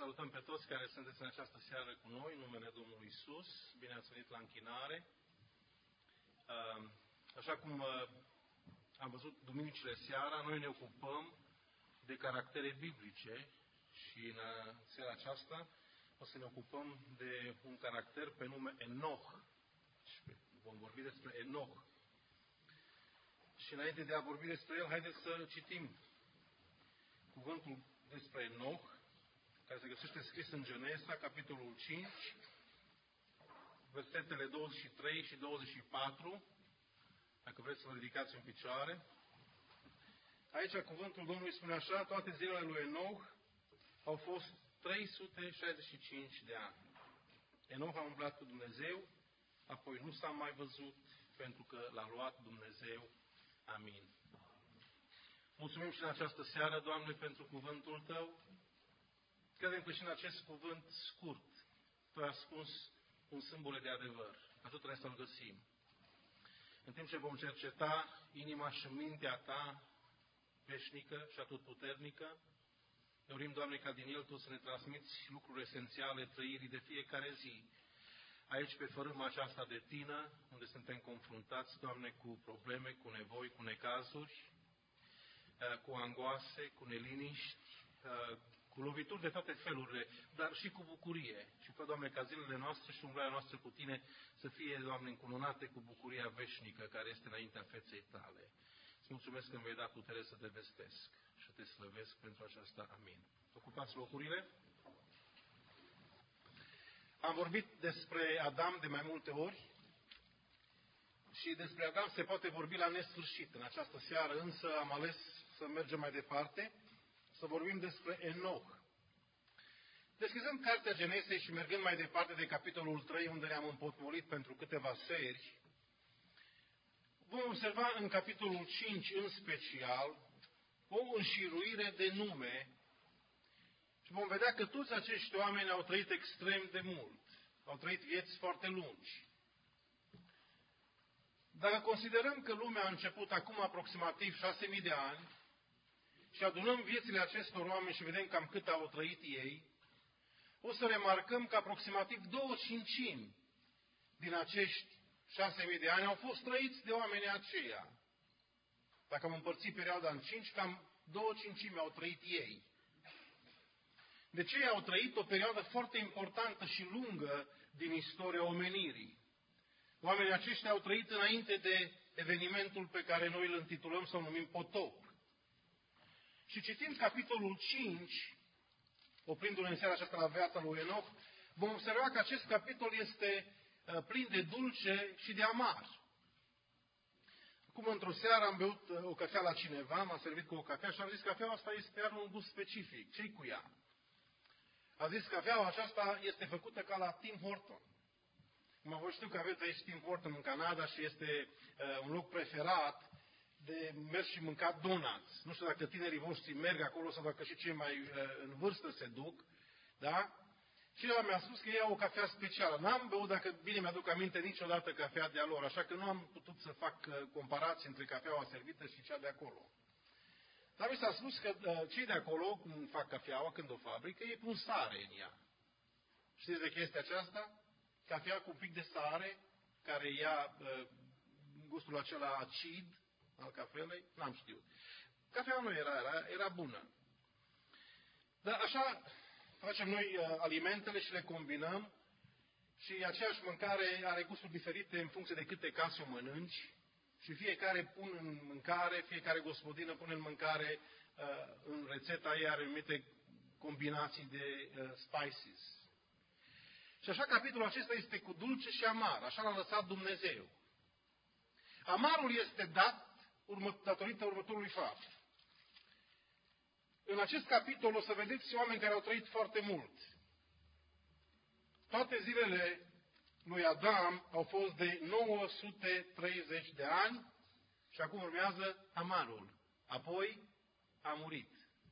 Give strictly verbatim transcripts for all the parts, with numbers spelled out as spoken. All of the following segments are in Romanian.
salutăm pe toți care sunteți în această seară cu noi, în numele Domnului Iisus. Bine ați venit la închinare. Așa cum am văzut duminicile seara, noi ne ocupăm de caractere biblice și în seara aceasta o să ne ocupăm de un caracter pe nume Enoch. Vom vorbi despre Enoch. Și înainte de a vorbi despre el, haideți să citim cuvântul despre Enoch, care se găsește scris în Genesa, capitolul cinci, versetele douăzeci și trei și douăzeci și patru, dacă vreți să vă ridicați în picioare. Aici cuvântul Domnului spune așa: toate zilele lui Enoch au fost trei sute șaizeci și cinci de ani. Enoch a umblat cu Dumnezeu, apoi nu s-a mai văzut, pentru că l-a luat Dumnezeu. Amin. Mulțumim și în această seară, Doamne, pentru cuvântul Tău. Credem că și în acest cuvânt scurt Tu ai ascuns un sâmbure de adevăr. Așa trebuie să-l găsim. În timp ce vom cerceta inima și mintea Ta veșnică și atotputernică, dorim, Doamne, ca din el Tu să ne transmiți lucruri esențiale trăirii de fiecare zi. Aici, pe fărâma aceasta de tină, unde suntem confruntați, Doamne, cu probleme, cu nevoi, cu necazuri, cu angoase, cu neliniști, cu lovituri de toate felurile, dar și cu bucurie. Și fă, Doamne, ca zilele noastre și umblarea noastră cu Tine să fie, Doamne, încununate cu bucuria veșnică care este înaintea feței Tale. Îți mulțumesc că îmi vei da putere să Te vestesc și să Te slăvesc pentru aceasta. Amin. Ocupați locurile. Am vorbit despre Adam de mai multe ori și despre Adam se poate vorbi la nesfârșit. În această seară însă am ales să mergem mai departe, să vorbim despre Enoch. Deschizând cartea Genesei și mergând mai departe de capitolul trei, unde ne-am împotmolit pentru câteva seri, vom observa în capitolul cinci în special o înșiruire de nume și vom vedea că toți acești oameni au trăit extrem de mult. Au trăit vieți foarte lungi. Dacă considerăm că lumea a început acum aproximativ șase mii de ani și adunăm viețile acestor oameni și vedem cam cât au trăit ei, o să remarcăm că aproximativ două cincimi din acești șase mii de ani au fost trăiți de oamenii aceia. Dacă am împărțit perioada în cinci, cam două cincimi au trăit ei. Deci ei au trăit o perioadă foarte importantă și lungă din istoria omenirii. Oamenii aceștia au trăit înainte de evenimentul pe care noi îl intitulăm sau numim potop. Și citind capitolul cinci, oprindu-ne în seara aceasta la viața lui Enoch, vom observa că acest capitol este plin de dulce și de amar. Acum, într-o seară am beut o cafea la cineva, m-a servit cu o cafea și am zis că cafeaua asta este are un gust specific. Ce-i cu ea? A zis că cafeaua aceasta este făcută ca la Tim Horton. Mă voi știu că aveți aici Tim Horton în Canada și este uh, un loc preferat de mers și mâncat donuts. Nu știu dacă tinerii voștri merg acolo sau dacă și cei mai uh, în vârstă se duc. Da? Cineva mi-a spus că ei au o cafea specială. N-am băut, dacă bine mi-aduc aminte, niciodată cafea de-a lor, așa că nu am putut să fac uh, comparații între cafeaua servită și cea de acolo. Dar mi s-a spus că uh, cei de acolo, când fac cafeaua, când o fabrică, ei pun sare în ea. Știți de chestia aceasta? Cafea cu un pic de sare, care ia uh, gustul acela acid al cafelei, n-am știut. Cafeaua nu era, era, era bună. Dar așa facem noi uh, alimentele și le combinăm și aceeași mâncare are gusturi diferite în funcție de câte case o mănânci și fiecare pun în mâncare, fiecare gospodină pune în mâncare, uh, în rețeta ei are anumite combinații de uh, spices. Și așa capitolul acesta este cu dulce și amar. Așa l-a lăsat Dumnezeu. Amarul este dat urmă, datorită următorului fapt. În acest capitol o să vedeți oameni care au trăit foarte mult. Toate zilele lui Adam au fost de nouă sute treizeci de ani și acum urmează amarul. Apoi a murit.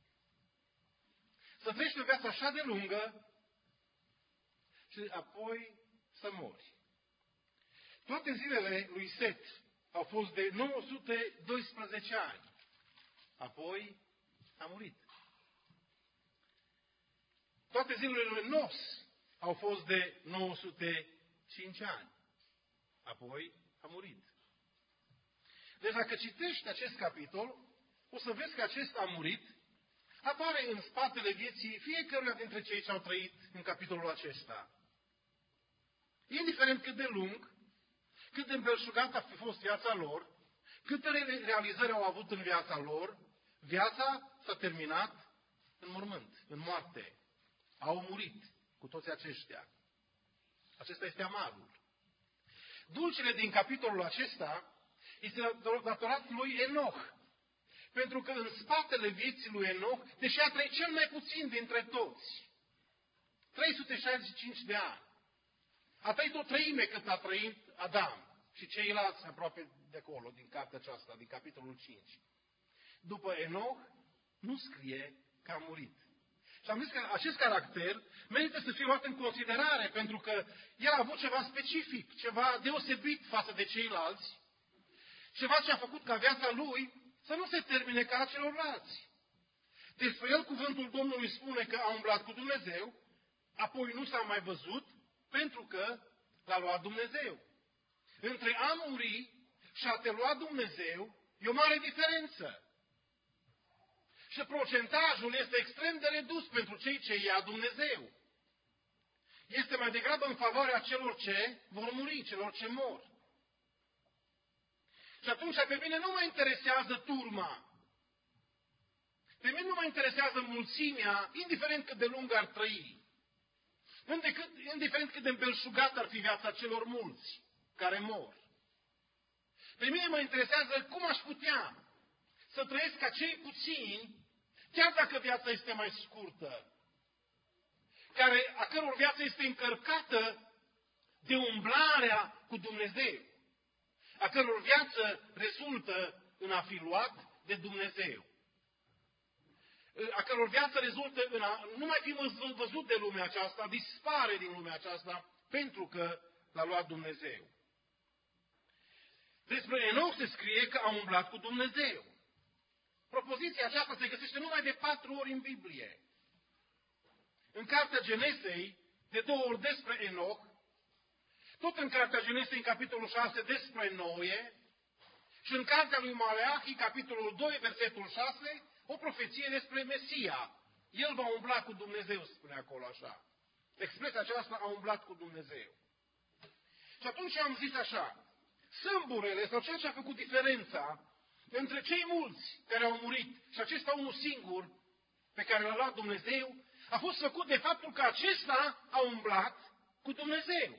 Să trăiești o viață așa de lungă și apoi să mori. Toate zilele lui Set au fost de nouă sute doisprezece ani. Apoi a murit. Toate zilele lui Nos au fost de nouă sute cinci ani. Apoi a murit. Deci dacă citești acest capitol, o să vezi că acesta a murit, apare în spatele vieții fiecăruia dintre cei ce au trăit în capitolul acesta. Indiferent cât de lung, cât de îmbelșugată a fi fost viața lor, câte realizări au avut în viața lor, viața s-a terminat în mormânt, în moarte. Au murit cu toți aceștia. Acesta este amarul. Dulcele din capitolul acesta este datorat lui Enoch. Pentru că în spatele vieții lui Enoch, deși a trăit cel mai puțin dintre toți, trei sute șaizeci și cinci de ani, a trăit o treime cât a trăit Adam și ceilalți aproape de acolo, din cartea aceasta, din capitolul cinci. După Enoch, nu scrie că a murit. Și am zis că acest caracter merită să fie luat în considerare, pentru că el a avut ceva specific, ceva deosebit față de ceilalți, ceva ce a făcut ca viața lui să nu se termine ca a celorlalți. Despre el cuvântul Domnului spune că a umblat cu Dumnezeu, apoi nu s-a mai văzut, pentru că l-a luat Dumnezeu. Între a muri și a te lua Dumnezeu e o mare diferență. Și procentajul este extrem de redus pentru cei ce ia Dumnezeu. Este mai degrabă în favoarea celor ce vor muri, celor ce mor. Și atunci pe mine nu mă interesează turma. Pe mine nu mă interesează mulțimea, indiferent cât de lung ar trăi. Indiferent cât de îmbelșugat ar fi viața celor mulți care mor. Pe mine mă interesează cum aș putea să trăiesc ca cei puțini, chiar dacă viața este mai scurtă, care, a căror viață este încărcată de umblarea cu Dumnezeu, a căror viață rezultă în a fi luat de Dumnezeu, a căror viață rezultă în a nu mai fi văzut de lumea aceasta, dispare din lumea aceasta, pentru că l-a luat Dumnezeu. Despre Enoch se scrie că a umblat cu Dumnezeu. Propoziția aceasta se găsește numai de patru ori în Biblie. În cartea Genesei, de două ori despre Enoch, tot în cartea Genesei, în capitolul șase, despre Noe, și în cartea lui Maleahi, capitolul doi, versetul șase, o profeție despre Mesia. El va umbla cu Dumnezeu, spune acolo așa. Expresia aceasta a umblat cu Dumnezeu. Și atunci am zis așa, sâmburele sau ceea ce a făcut diferența între cei mulți care au murit și acesta unul singur pe care l-a luat Dumnezeu, a fost făcut de faptul că acesta a umblat cu Dumnezeu.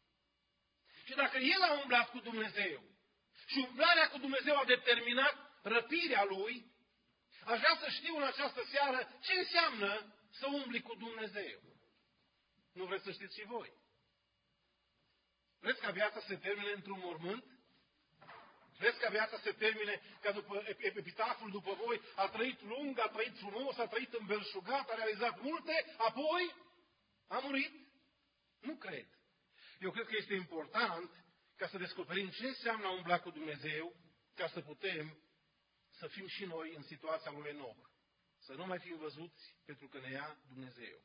Și dacă el a umblat cu Dumnezeu și umblarea cu Dumnezeu a determinat răpirea lui, aș vrea să știu în această seară ce înseamnă să umbli cu Dumnezeu. Nu vreți să știți și voi? Vreți ca viața să se termine într-un mormânt? Vreți ca viața să se termine ca după epitaful după voi, a trăit lung, a trăit frumos, a trăit îmbelșugat, a realizat multe, apoi a murit? Nu cred. Eu cred că este important ca să descoperim ce înseamnă a umbla cu Dumnezeu, ca să putem să fim și noi în situația lui Enoch. Să nu mai fim văzuți pentru că ne ia Dumnezeu.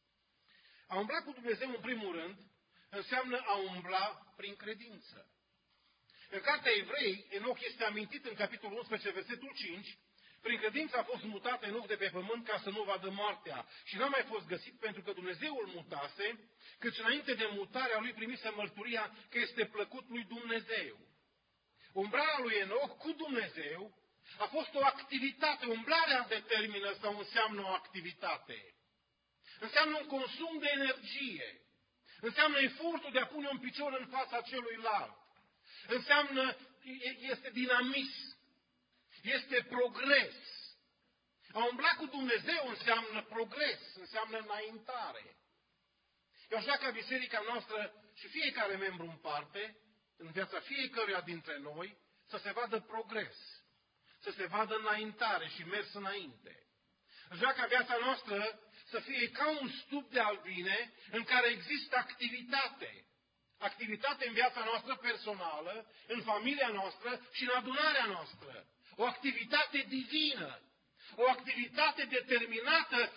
A umbla cu Dumnezeu, în primul rând, înseamnă a umbla prin credință. În cartea Evrei, Enoch este amintit în capitolul unsprezece, versetul cinci, prin credință a fost mutat Enoch de pe pământ ca să nu vadă moartea și n-a mai fost găsit pentru că Dumnezeu îl mutase, căci înainte de mutarea lui primise mărturia că este plăcut lui Dumnezeu. Umblarea lui Enoch cu Dumnezeu a fost o activitate, umblarea determină sau înseamnă o activitate. Înseamnă un consum de energie. Înseamnă efortul de a pune un picior în fața celuilalt. Înseamnă, este dinamism. Este progres. A umbla cu Dumnezeu înseamnă progres, înseamnă înaintare. Eu aș vrea ca biserica noastră și fiecare membru în parte, în viața fiecăruia dintre noi, să se vadă progres, să se vadă înaintare și mers înainte. Aș vrea ca viața noastră să fie ca un stup de albine în care există activitate. Activitate în viața noastră personală, în familia noastră și în adunarea noastră. O activitate divină. O activitate determinată de umblare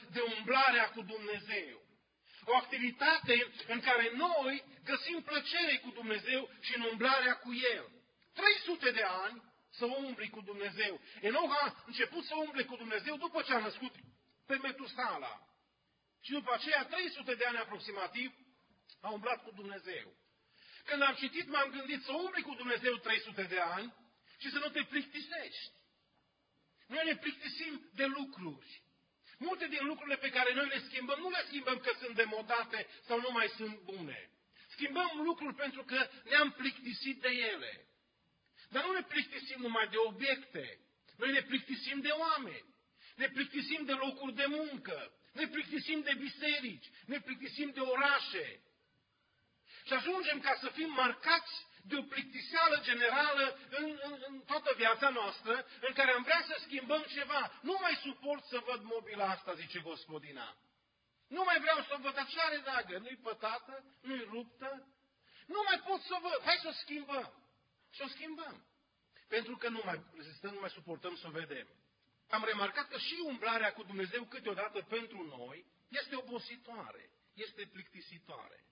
umblarea cu Dumnezeu. O activitate în care noi găsim plăcere cu Dumnezeu și în umblarea cu El. trei sute de ani să umbli cu Dumnezeu. Enoch a început să umble cu Dumnezeu după ce a născut pe Metusala. Și după aceea, trei sute de ani aproximativ, a umblat cu Dumnezeu. Când am citit, m-am gândit să umbli cu Dumnezeu trei sute de ani și să nu te plictisești. Noi ne plictisim de lucruri. Multe din lucrurile pe care noi le schimbăm, nu le schimbăm că sunt demodate sau nu mai sunt bune. Schimbăm lucruri pentru că ne-am plictisit de ele. Dar nu ne plictisim numai de obiecte. Noi ne plictisim de oameni. Ne plictisim de locuri de muncă. Ne plictisim de biserici. Ne plictisim de orașe. Și ajungem ca să fim marcați de o plictiseală generală în, în, în toată viața noastră, în care am vrea să schimbăm ceva. Nu mai suport să văd mobila asta, zice gospodina. Nu mai vreau să o văd, așa are dagă, nu-i pătată, nu-i ruptă. Nu mai pot să o văd, hai să o schimbăm. Și o schimbăm. Pentru că nu mai rezistăm, nu mai suportăm să o vedem. Am remarcat că și umblarea cu Dumnezeu câteodată pentru noi este obositoare, este plictisitoare.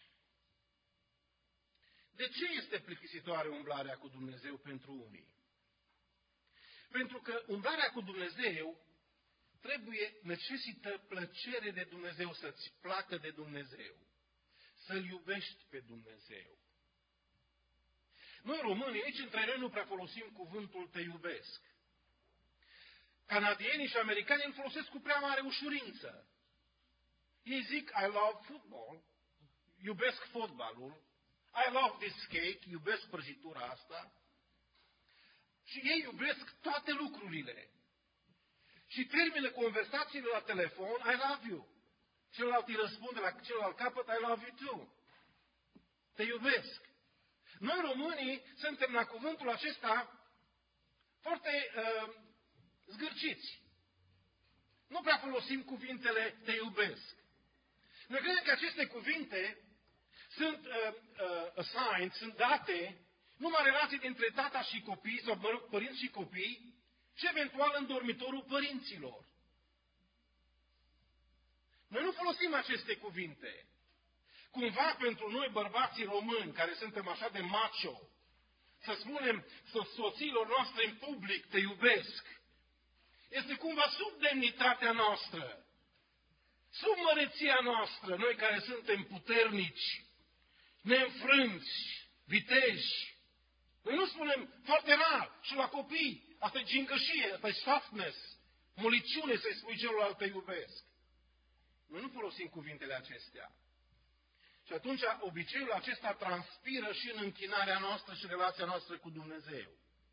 De ce este plictisitoare umblarea cu Dumnezeu pentru unii? Pentru că umblarea cu Dumnezeu trebuie, necesită plăcere de Dumnezeu, să-ți placă de Dumnezeu, să-L iubești pe Dumnezeu. Noi românii, nici între noi nu prea folosim cuvântul te iubesc. Canadienii și americanii îl folosesc cu prea mare ușurință. Ei zic, I love football, iubesc fotbalul, I love this cake, iubesc prăjitura asta. Și ei iubesc toate lucrurile. Și termină conversațiile la telefon, I love you. Celălalt îi răspunde la celălalt capăt, I love you too. Te iubesc. Noi românii suntem la cuvântul acesta foarte uh, zgârciți. Nu prea folosim cuvintele te iubesc. Noi credem că aceste cuvinte sunt uh, uh, assigned, sunt date numai relații dintre tata și copii, sau mă rog, părinți și copii, și eventual în dormitorul părinților. Noi nu folosim aceste cuvinte. Cumva pentru noi bărbații români, care suntem așa de macho, să spunem soțiilor noastre în public, te iubesc, este cumva sub demnitatea noastră, sub măreția noastră, noi care suntem puternici, neînfrânți, viteji. Noi nu spunem foarte rar și la copii, asta e gingășie, asta e softness, moliciune să-i spui celălalt te iubesc. Noi nu folosim cuvintele acestea. Și atunci obiceiul acesta transpiră și în închinarea noastră și relația noastră cu Dumnezeu.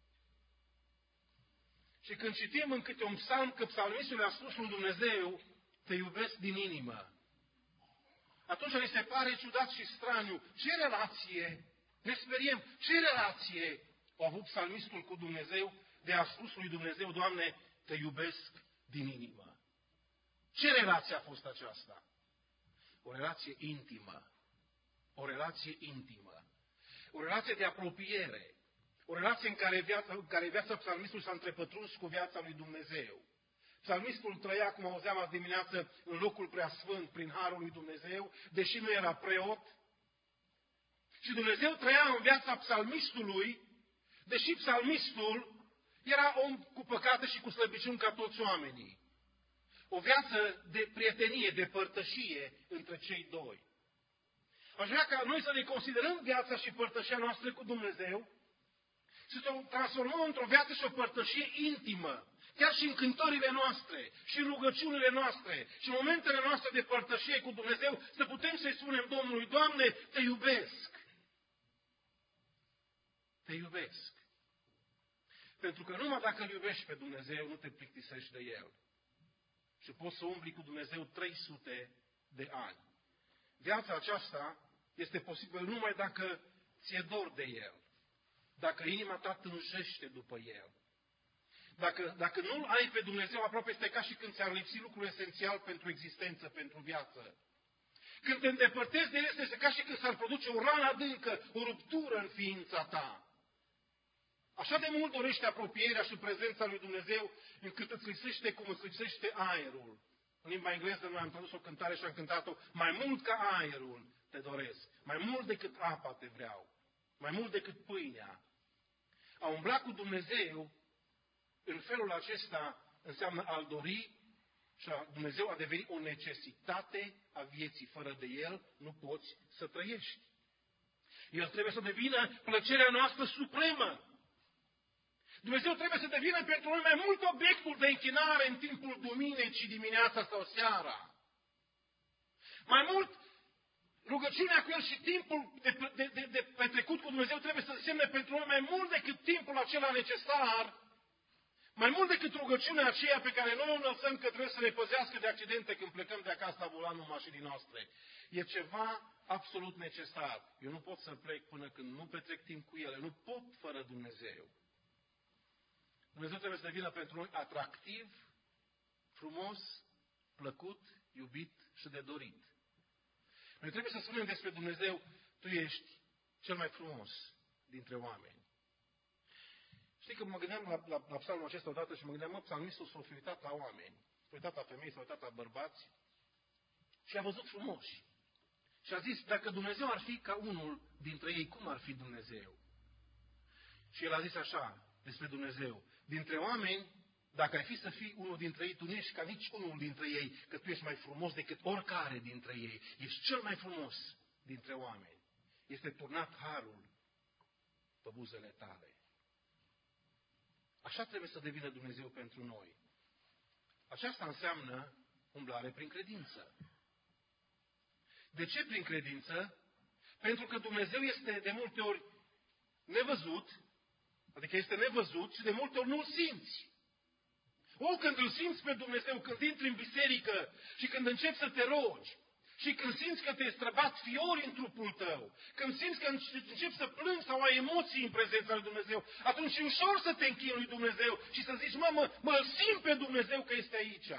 Și când citim în câte un psalm că psalmistul a spus lui Dumnezeu, te iubesc din inimă, atunci ne se pare ciudat și straniu. Ce relație, ne speriem, ce relație a avut psalmistul cu Dumnezeu de a spus lui Dumnezeu, Doamne, te iubesc din inimă? Ce relație a fost aceasta? O relație intimă. O relație intimă. O relație de apropiere. O relație în care viața, în care viața psalmistului s-a întrepătruns cu viața lui Dumnezeu. Psalmistul trăia, cum auzeam azi dimineață, în locul preasfânt, prin harul lui Dumnezeu, deși nu era preot. Și Dumnezeu trăia în viața psalmistului, deși psalmistul era om cu păcate și cu slăbiciuni ca toți oamenii. O viață de prietenie, de părtășie între cei doi. Aș vrea ca noi să ne considerăm viața și părtășia noastră cu Dumnezeu și să o transformăm într-o viață și o părtășie intimă, chiar și în cântările noastre, și în rugăciunile noastre, și în momentele noastre de părtășie cu Dumnezeu, să putem să-i spunem Domnului, Doamne, te iubesc. Te iubesc. Pentru că numai dacă îl iubești pe Dumnezeu, nu te plictisești de El. Și poți să umbli cu Dumnezeu trei sute de ani. Viața aceasta este posibilă numai dacă ți-e dor de El. Dacă inima ta tânjește după El. Dacă, dacă nu-L ai pe Dumnezeu aproape, este ca și când ți-ar lipsi lucrul esențial pentru existență, pentru viață. Când te îndepărtezi de El, este ca și când s-ar produce o rană adâncă, o ruptură în ființa ta. Așa de mult dorește apropierea și prezența lui Dumnezeu, încât îți lipsește cum îți lipsește aerul. În limba engleză noi am tradus o cântare și am cântat-o: mai mult ca aerul te doresc, mai mult decât apa te vreau, mai mult decât pâinea. A umbla cu Dumnezeu în felul acesta înseamnă a-L dori și a Dumnezeu a devenit o necesitate a vieții. Fără de El nu poți să trăiești. El trebuie să devină plăcerea noastră supremă. Dumnezeu trebuie să devină pentru noi mai mult obiectul de închinare în timpul duminicii, dimineața sau seara. Mai mult, rugăciunea cu El și timpul de, de, de, de petrecut cu Dumnezeu trebuie să însemne pentru noi mai mult decât timpul acela necesar, mai mult decât rugăciunea aceea pe care noi o înălțăm că trebuie să ne păzească de accidente când plecăm de acasă la volanul mașinii noastre. E ceva absolut necesar. Eu nu pot să plec până când nu petrec timp cu ele. Nu pot fără Dumnezeu. Dumnezeu trebuie să devină pentru noi atractiv, frumos, plăcut, iubit și de dorit. Noi trebuie să spunem despre Dumnezeu: Tu ești cel mai frumos dintre oameni. Știi că mă gândeam la, la, la psalmul acesta odată și mă gândeam, mă, psalmistul s-a uitat la oameni, s-a uitat la femei, s-a uitat la bărbați și a văzut frumoși. Și a zis, dacă Dumnezeu ar fi ca unul dintre ei, cum ar fi Dumnezeu? Și el a zis așa despre Dumnezeu: dintre oameni, dacă ai fi să fii unul dintre ei, tu nu ești ca nici unul dintre ei, că tu ești mai frumos decât oricare dintre ei. Ești cel mai frumos dintre oameni. Este turnat harul pe buzele tale. Așa trebuie să devină Dumnezeu pentru noi. Aceasta înseamnă umblare prin credință. De ce prin credință? Pentru că Dumnezeu este de multe ori nevăzut, adică este nevăzut și de multe ori nu-L simți. O, când îl simți pe Dumnezeu, când intri în biserică și când începi să te rogi, și când simți că te străbat fiori în trupul tău, când simți că începi să plângi sau ai emoții în prezența lui Dumnezeu, atunci e ușor să te închini lui Dumnezeu și să zici, mă, mă, mă simt pe Dumnezeu că este aici.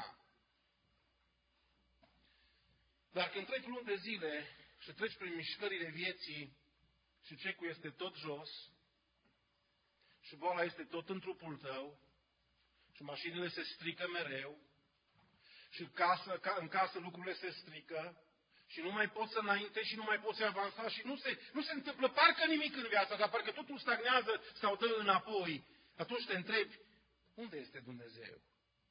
Dar când treci luni de zile și treci prin mișcările vieții și cecul este tot jos și boala este tot în trupul tău și mașinile se strică mereu și în casă, ca, în casă lucrurile se strică și nu mai poți să înainte și nu mai poți avansa și nu se, nu se întâmplă parcă nimic în viața ta, parcă totul stagnează sau dă înapoi, atunci te întrebi, unde este Dumnezeu?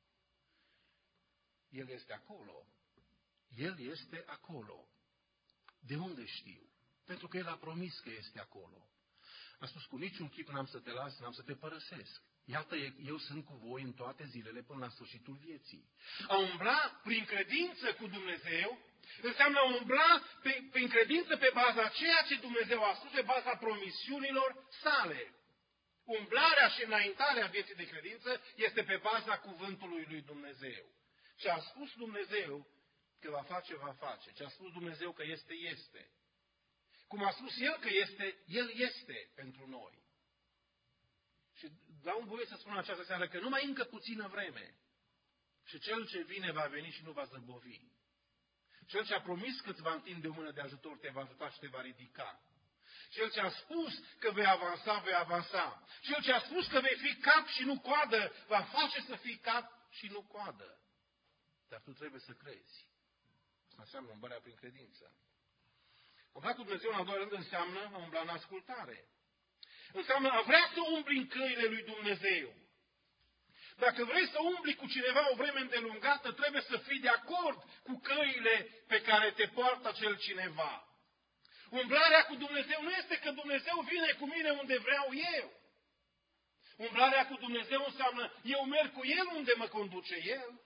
El este acolo. El este acolo. De unde știu? Pentru că El a promis că este acolo. A spus, cu niciun chip n-am să te las, n-am să te părăsesc. Iată, eu sunt cu voi în toate zilele până la sfârșitul vieții. A umbla prin credință cu Dumnezeu înseamnă a umbla pe, prin credință pe baza ceea ce Dumnezeu a spus, pe baza promisiunilor sale. Umblarea și înaintarea vieții de credință este pe baza cuvântului lui Dumnezeu. Ce a spus Dumnezeu că va face, va face. Ce a spus Dumnezeu că este, este. Cum a spus El că este, El este pentru noi. Și dau voie să spun această seară că numai încă puțină vreme și Cel ce vine va veni și nu va zăbovi. Cel ce a promis că îți va întinde o mână de ajutor te va ajuta și te va ridica. Cel ce a spus că vei avansa, vei avansa. Cel ce a spus că vei fi cap și nu coadă, va face să fii cap și nu coadă. Dar tu trebuie să crezi. Asta înseamnă umblarea prin credință. Umbla cu Dumnezeu, în al doilea rând, înseamnă a umbla în ascultare. Înseamnă a vrea să umbli în căile lui Dumnezeu. Dacă vrei să umbli cu cineva o vreme îndelungată, trebuie să fii de acord cu căile pe care te poartă acel cineva. Umblarea cu Dumnezeu nu este că Dumnezeu vine cu mine unde vreau eu. Umblarea cu Dumnezeu înseamnă eu merg cu El unde mă conduce El.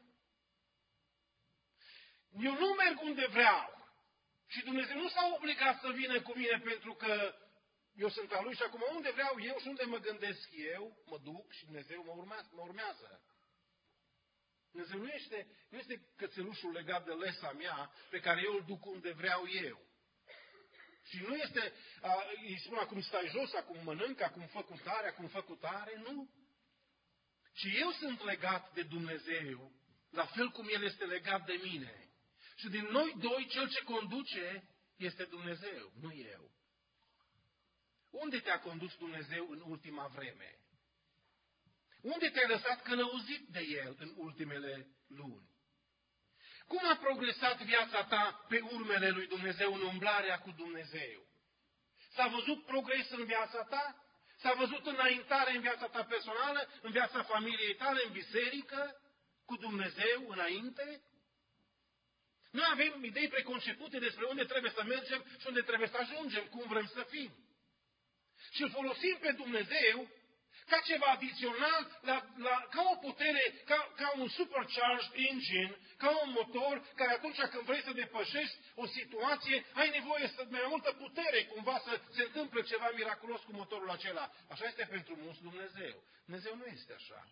Eu nu merg unde vreau. Și Dumnezeu nu s-a obligat să vină cu mine pentru că eu sunt al Lui și acum unde vreau eu și unde mă gândesc eu, mă duc și Dumnezeu mă urmează. Mă urmează. Dumnezeu nu este, nu este cățelușul legat de lesa mea pe care eu îl duc unde vreau eu. Și nu este, a, îi spun acum stai jos, acum mănânc, acum fă cu tare, acum fă cu tare, nu. Și eu sunt legat de Dumnezeu, la fel cum El este legat de mine. Și din noi doi, cel ce conduce este Dumnezeu, nu eu. Unde te-a condus Dumnezeu în ultima vreme? Unde te-ai lăsat călăuzit de El în ultimele luni? Cum a progresat viața ta pe urmele lui Dumnezeu, în umblarea cu Dumnezeu? S-a văzut progres în viața ta? S-a văzut înaintare în viața ta personală, în viața familiei tale, în biserică, cu Dumnezeu înainte? Noi avem idei preconcepute despre unde trebuie să mergem și unde trebuie să ajungem, cum vrem să fim. Și îl folosim pe Dumnezeu ca ceva adițional, la, la, ca o putere, ca, ca un supercharged engine, ca un motor care atunci când vrei să depășești o situație, ai nevoie să mai multă putere, cumva să se întâmple ceva miraculos cu motorul acela. Așa este pentru mulți Dumnezeu. Dumnezeu nu este așa.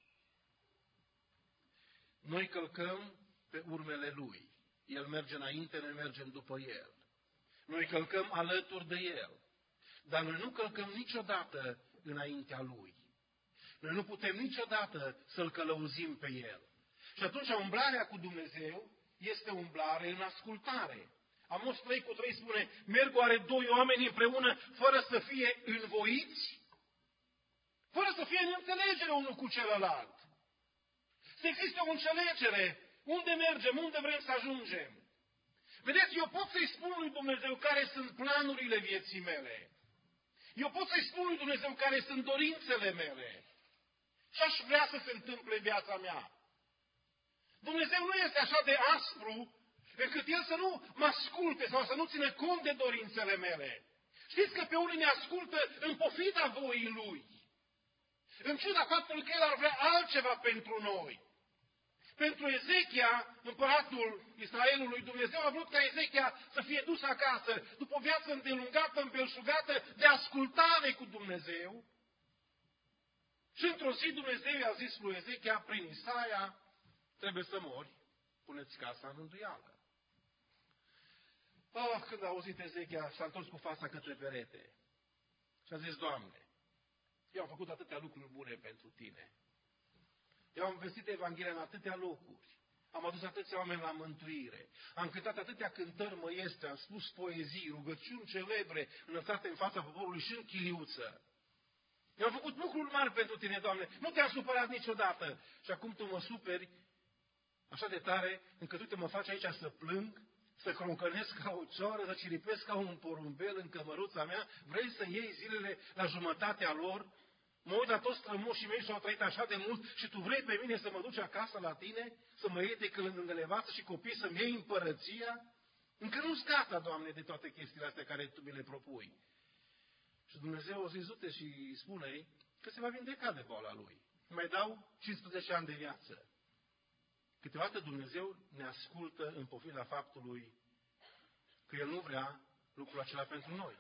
Noi călcăm pe urmele Lui. El merge înainte, noi mergem după El. Noi călcăm alături de El. Dar noi nu călcăm niciodată înaintea Lui. Noi nu putem niciodată să-L călăuzim pe El. Și atunci umblarea cu Dumnezeu este umblare în ascultare. Amos trei cu trei spune, merg oare doi oameni împreună fără să fie învoiți? Fără să fie în înțelegere unul cu celălalt. Să existe o înțelegere. Unde mergem? Unde vrem să ajungem? Vedeți, eu pot să-i spun lui Dumnezeu care sunt planurile vieții mele. Eu pot să-i spun lui Dumnezeu care sunt dorințele mele. Ce aș vrea să se întâmple în viața mea? Dumnezeu nu este așa de aspru încât El să nu mă asculte sau să nu țină cont de dorințele mele. Știți că pe unii ne ascultă în pofida voii Lui. În ciuda faptului că El ar vrea altceva pentru noi. Pentru Ezechia, împăratul Israelului, Dumnezeu a vrut ca Ezechia să fie dus acasă, după o viață îndelungată, îmbelșugată, de ascultare cu Dumnezeu. Și într-o zi Dumnezeu i-a zis lui Ezechia, prin Isaia, trebuie să mori, puneți casa în îndoială. Oh, când a auzit Ezechia, s-a întors cu fața către perete și a zis, Doamne, eu am făcut atâtea lucruri bune pentru Tine. Eu am vestit Evanghelia în atâtea locuri. Am adus atâția oameni la mântuire. Am cântat atâtea cântări măiestre, am spus poezii, rugăciuni celebre, înălțate în fața poporului și în chiliuță. Eu am făcut lucruri mari pentru Tine, Doamne. Nu Te-am supărat niciodată. Și acum Tu mă superi așa de tare, încât Tu te mă faci aici să plâng, să croncănesc ca o cioară, să ciripesc ca un porumbel în cămăruța mea. Vrei să iei zilele la jumătatea lor? Mă uit la toți strămoșii mei și au trăit așa de mult și Tu vrei pe mine să mă duci acasă la Tine? Să mă iei de când nevastă și copii să-mi iei împărăția? Încă nu-s gata, Doamne, de toate chestiile astea care Tu mi le propui. Și Dumnezeu o zis, du-te și spune-i că se va vindeca de boala lui. Mai dau cincisprezece ani de viață. Câteodată Dumnezeu ne ascultă în pofida faptului că El nu vrea lucrul acela pentru noi.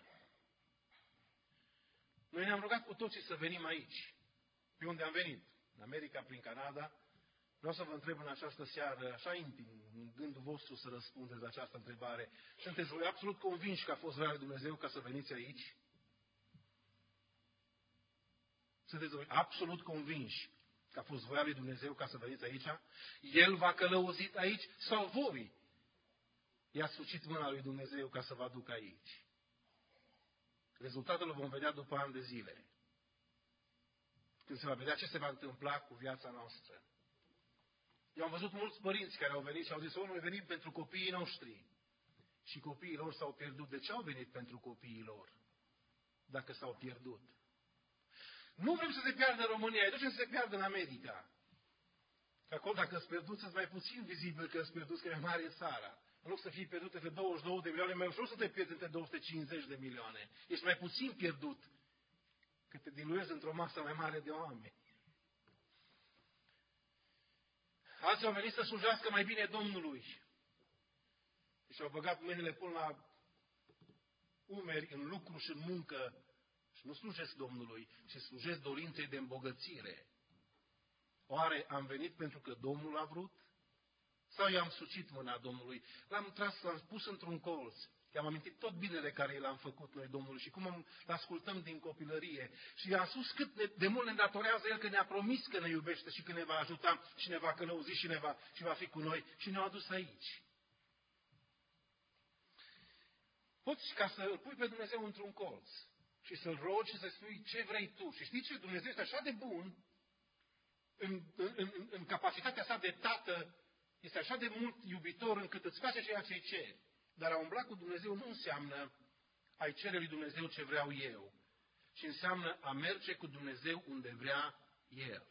Noi ne-am rugat cu toții să venim aici. Pe unde am venit? În America, prin Canada. Vreau să vă întreb în această seară, așa intim, în gândul vostru să răspundeți la această întrebare. Sunteți voi absolut convinși că a fost vrea lui Dumnezeu ca să veniți aici? Sunteți voi absolut convinși că a fost voia lui Dumnezeu ca să veniți aici? El v-a călăuzit aici sau voi i-a sucit mâna lui Dumnezeu ca să vă aducă aici? Rezultatul îl vom vedea după ani de zile. Când se va vedea ce se va întâmpla cu viața noastră. Eu am văzut mulți părinți care au venit și au zis, o, noi venim pentru copiii noștri. Și copiii lor s-au pierdut. De ce au venit pentru copiii lor? Dacă s-au pierdut. Nu vrem să se piardă în România, ducem să se piardă în America. Că acolo, dacă îți pierdut, sunt mai puțin vizibil că îți pierdut, că e mai mare țara. În loc să fii pierdut între douăzeci și două de milioane, mai ușor să te pierzi între două sute cincizeci de milioane. Ești mai puțin pierdut că te diluezi într-o masă mai mare de oameni. Alții au venit să slujească mai bine Domnului. Și au băgat mâinile până la umeri în lucru și în muncă și nu slujesc Domnului, ci slujesc dorinței de îmbogățire. Oare am venit pentru că Domnul a vrut? Sau i-am sucit mâna Domnului? L-am tras, l-am pus într-un colț. I-am amintit tot binele care l-am făcut noi Domnului și cum îl ascultăm din copilărie. Și i-am spus cât de mult ne îndatorează El, că ne-a promis că ne iubește și că ne va ajuta și ne va călăuzi și, ne va, și va fi cu noi și ne-a adus aici. Poți ca să îl pui pe Dumnezeu într-un colț și să-L rogi și să spui ce vrei tu. Și știi ce? Dumnezeu este așa de bun în, în, în, în capacitatea sa de tată. este așa de mult iubitor încât îți face ceea ce îi ceri. Dar a umbla cu Dumnezeu nu înseamnă a-i cere lui Dumnezeu ce vreau eu, ci înseamnă a merge cu Dumnezeu unde vrea El.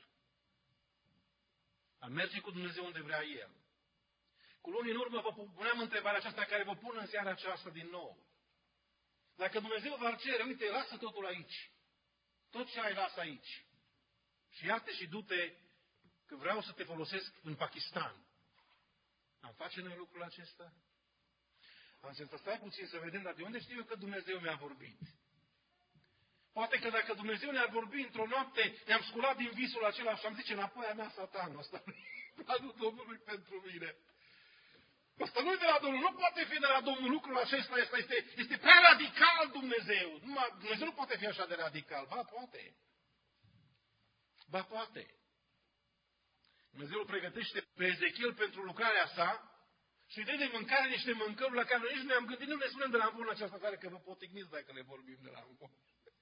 A merge cu Dumnezeu unde vrea El. Cu luni în urmă vă puneam întrebarea aceasta care vă pun în seara aceasta din nou. Dacă Dumnezeu v-ar cere, uite, lasă totul aici. Tot ce ai, lasă aici. Și ia-te și du-te că vreau să te folosesc în Pakistan. Am face noi lucrul acesta? Am zis, stai puțin să vedem, dar de unde știu eu că Dumnezeu mi-a vorbit? Poate că dacă Dumnezeu ne-ar vorbi într-o noapte, ne-am sculat din visul acela și am zice, înapoi a mea satanul, ăsta planul Domnului pentru mine. Asta nu e de la Domnul, nu poate fi de la Domnul lucrul acesta, este, este, este prea radical Dumnezeu. Numai, Dumnezeu nu poate fi așa de radical. Ba, poate. Ba, poate. Dumnezeu îl pregătește pe Ezechiel pentru lucrarea sa și îi dă de mâncare niște mâncăruri la care noi nici nu ne-am gândit, nu ne spunem de la învon această seară că vă potigniți dacă le vorbim de la învon.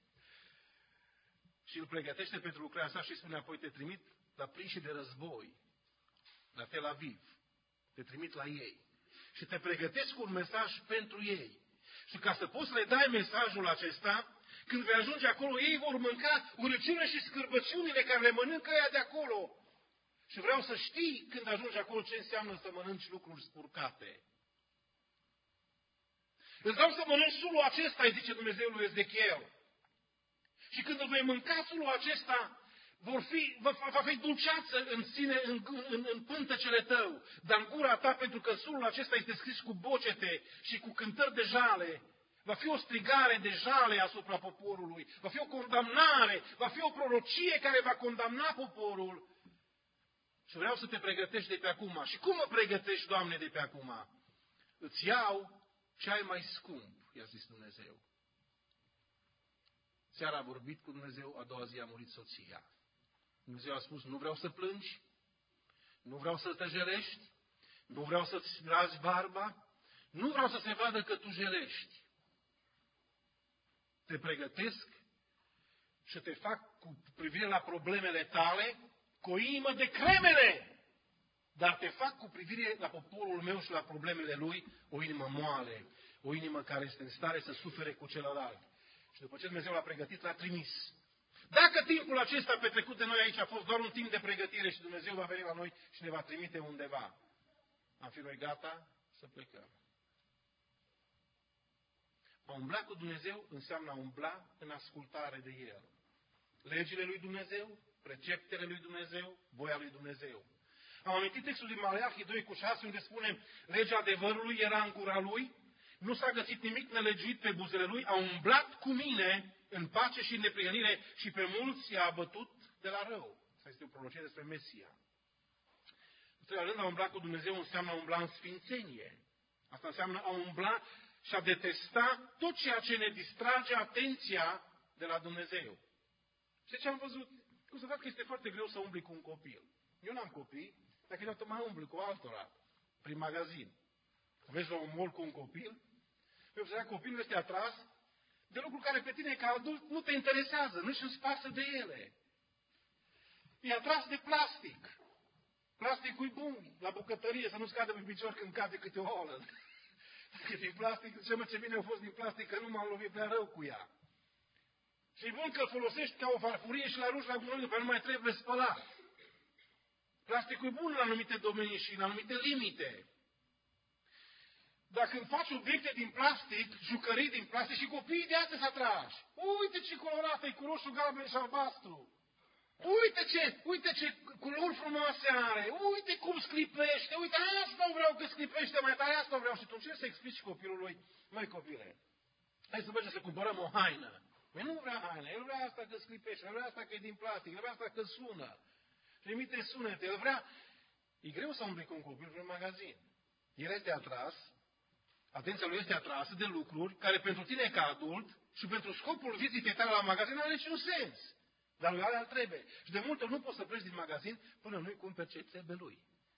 Și îl pregătește pentru lucrarea sa și spune apoi te trimit la prinși de război, la Tel Aviv. Te trimit la ei. Și te pregătesc un mesaj pentru ei. Și ca să poți să le dai mesajul acesta, când vei ajunge acolo, ei vor mânca urăciunile și scârbăciunile care le mănâncă ea de acolo. Și vreau să știi când ajungi acolo ce înseamnă să mănânci lucruri spurcate. Îți dau să mănânci sulul acesta, îi zice Dumnezeu lui Ezechiel. Și când îl vei mânca sulul acesta, vor fi, va, va fi dulceață în sine, în, în, în pântecele tău, dar în gura ta, pentru că sulul acesta este scris cu bocete și cu cântări de jale. Va fi o strigare de jale asupra poporului, va fi o condamnare, va fi o prorocie care va condamna poporul. Și vreau să te pregătești de pe acum. Și cum mă pregătești, Doamne, de pe acum? Îți iau cel mai scump, i-a zis Dumnezeu. Seara a vorbit cu Dumnezeu, a doua zi a murit soția. Dumnezeu a spus, nu vreau să plângi, nu vreau să te jelești, nu vreau să-ți razi barba, nu vreau să se vadă că tu jelești. Te pregătesc și te fac cu privire la problemele tale cu o inimă de cremele, dar te fac cu privire la poporul meu și la problemele lui o inimă moale, o inimă care este în stare să sufere cu celălalt. Și după ce Dumnezeu l-a pregătit, l-a trimis. Dacă timpul acesta petrecut de noi aici a fost doar un timp de pregătire și Dumnezeu va veni la noi și ne va trimite undeva, am fi noi gata să plecăm. A umbla cu Dumnezeu înseamnă a umbla în ascultare de El. Legile lui Dumnezeu, preceptele lui Dumnezeu, voia lui Dumnezeu. Am amintit textul din Maleahi doi cu șase, unde spune, legea adevărului era în gura lui, nu s-a găsit nimic nelegiuit pe buzele lui, a umblat cu mine în pace și în neprihănire și pe mulți i-a abătut de la rău. Asta este o prorocie despre Mesia. În treilea rând, a umbla cu Dumnezeu înseamnă a umbla în sfințenie. Asta înseamnă a umbla și a detesta tot ceea ce ne distrage atenția de la Dumnezeu. Și ce am văzut? Cum să fac că este foarte greu să umbli cu un copil. Eu n-am copii, dar câteodată mai umbli cu altora, prin magazin. Vezi la un mall cu un copil, vei observa că copilul este atras de lucruri care pe tine ca adult nu te interesează, nu-și îți pasă de ele. E atras de plastic. Plasticul e bun la bucătărie, să nu-ți cadă pe picior când cade câte o olă. Dacă e din plastic, zice, mă, ce bine a fost din plastic, că nu m-am lovit prea rău cu ea. Și e bun că îl folosești ca o farfurie și la ruși la gunoi, pentru că nu mai trebuie spălat. Plasticul e bun la anumite domenii și la anumite limite. Dacă îmi faci obiecte din plastic, jucării din plastic și copiii de astăzi atrași. Uite ce colorată e cu roșu, galben și albastru. Uite ce, uite ce culori frumoase are. Uite cum sclipește. Uite, asta vreau că sclipește mai tare, asta vreau. Și tu ce să explici copilului? Măi, copile, hai să mergem să cumpărăm o haină. Măi, nu vrea haină, el vrea asta că sclipește, el vrea asta că e din plastic, el vrea asta că sună. Și emite sunete, el vrea... E greu să umbli cu un copil prin magazin. El este atras, atenția lui este atrasă de lucruri care pentru tine ca adult și pentru scopul vizitei tale la magazin nu are niciun sens. Dar lui alea trebuie. Și de multe ori nu poți să pleci din magazin până nu-i cumperi ce trebuie lui.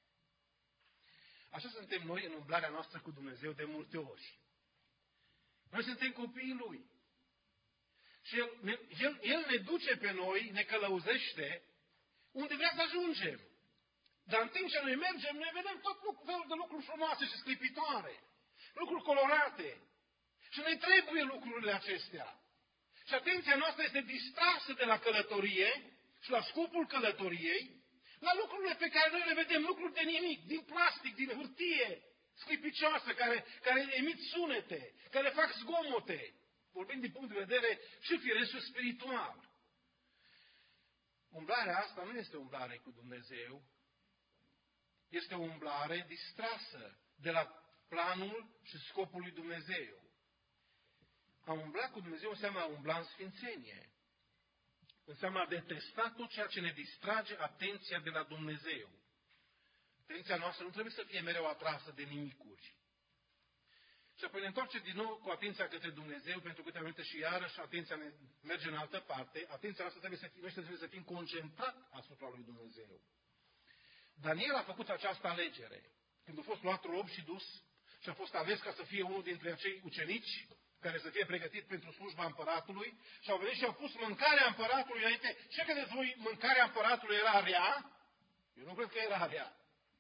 Așa suntem noi în umblarea noastră cu Dumnezeu de multe ori. Noi suntem copiii Lui. Și El ne, el, el ne duce pe noi, ne călăuzește unde vrea să ajungem. Dar în timp ce noi mergem, noi vedem tot felul de lucruri frumoase și sclipitoare, lucruri colorate. Și ne trebuie lucrurile acestea. Și atenția noastră este distrasă de la călătorie și la scopul călătoriei, la lucrurile pe care noi le vedem, lucruri de nimic, din plastic, din hârtie, sclipicioasă, care, care emit sunete, care fac zgomote. Vorbim din punct de vedere și firesc și spiritual. Umblarea asta nu este umblare cu Dumnezeu, este o umblare distrasă de la planul și scopul lui Dumnezeu. A umbla cu Dumnezeu înseamnă a umbla în sfințenie. Înseamnă a detesta tot ceea ce ne distrage atenția de la Dumnezeu. Atenția noastră nu trebuie să fie mereu atrasă de nimicuri. Și apoi ne întoarce din nou cu atenția către Dumnezeu, pentru câteva minute și iarăși atenția ne merge în altă parte. Atenția noastră trebuie să fie, noi trebuie să fim concentrat asupra lui Dumnezeu. Daniel a făcut această alegere. Când a fost luat rob și dus și a fost ales ca să fie unul dintre acei ucenici care să fie pregătit pentru slujba împăratului, și au venit și au pus mâncarea împăratului înainte. Ce credeți voi, mâncarea împăratului era rea? Eu nu cred că era rea.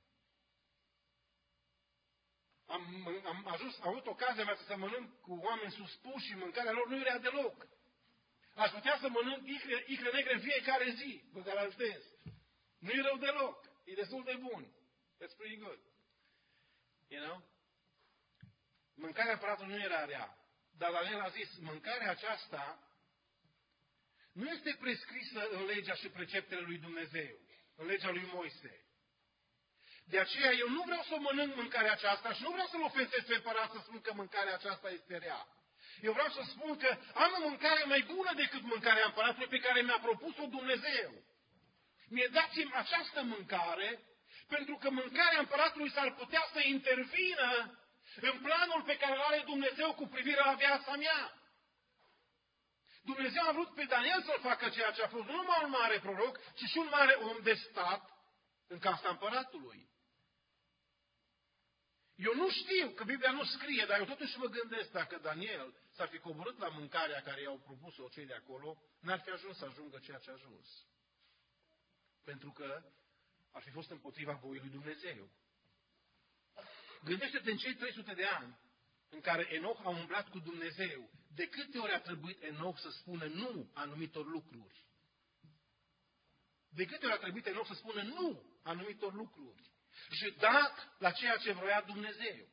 Am, am ajuns, am avut ocazia mea să mănânc cu oameni suspuși și mâncarea lor nu era deloc. Aș putea să mănânc icre, icre negre în fiecare zi, vă garantez. Nu e rău deloc. E destul de bun. It's pretty good. You know? Mâncarea împăratului nu era rea. Dar Daniel a zis, mâncarea aceasta nu este prescrisă în legea și preceptele lui Dumnezeu, în legea lui Moise. De aceea eu nu vreau să mănânc mâncarea aceasta și nu vreau să-l ofensez pe împărat să spun că mâncarea aceasta este rea. Eu vreau să spun că am o mâncare mai bună decât mâncarea împăratului pe care mi-a propus-o Dumnezeu. Mie dați-mi această mâncare, pentru că mâncarea împăratului s-ar putea să intervină în planul pe care îl are Dumnezeu cu privire la viața mea. Dumnezeu a vrut pe Daniel să facă ceea ce a fost, nu numai un mare proroc, ci și un mare om de stat în casa împăratului. Eu nu știu, că Biblia nu scrie, dar eu totuși mă gândesc, dacă Daniel s-ar fi coborât la mâncarea care i-au propus-o cei de acolo, n-ar fi ajuns să ajungă ceea ce a ajuns. Pentru că ar fi fost împotriva voii lui Dumnezeu. Gândește-te în cei trei sute de ani în care Enoch a umblat cu Dumnezeu, de câte ori a trebuit Enoch să spună nu anumitor lucruri? De câte ori a trebuit Enoch să spună nu anumitor lucruri? Și da la ceea ce vroia Dumnezeu.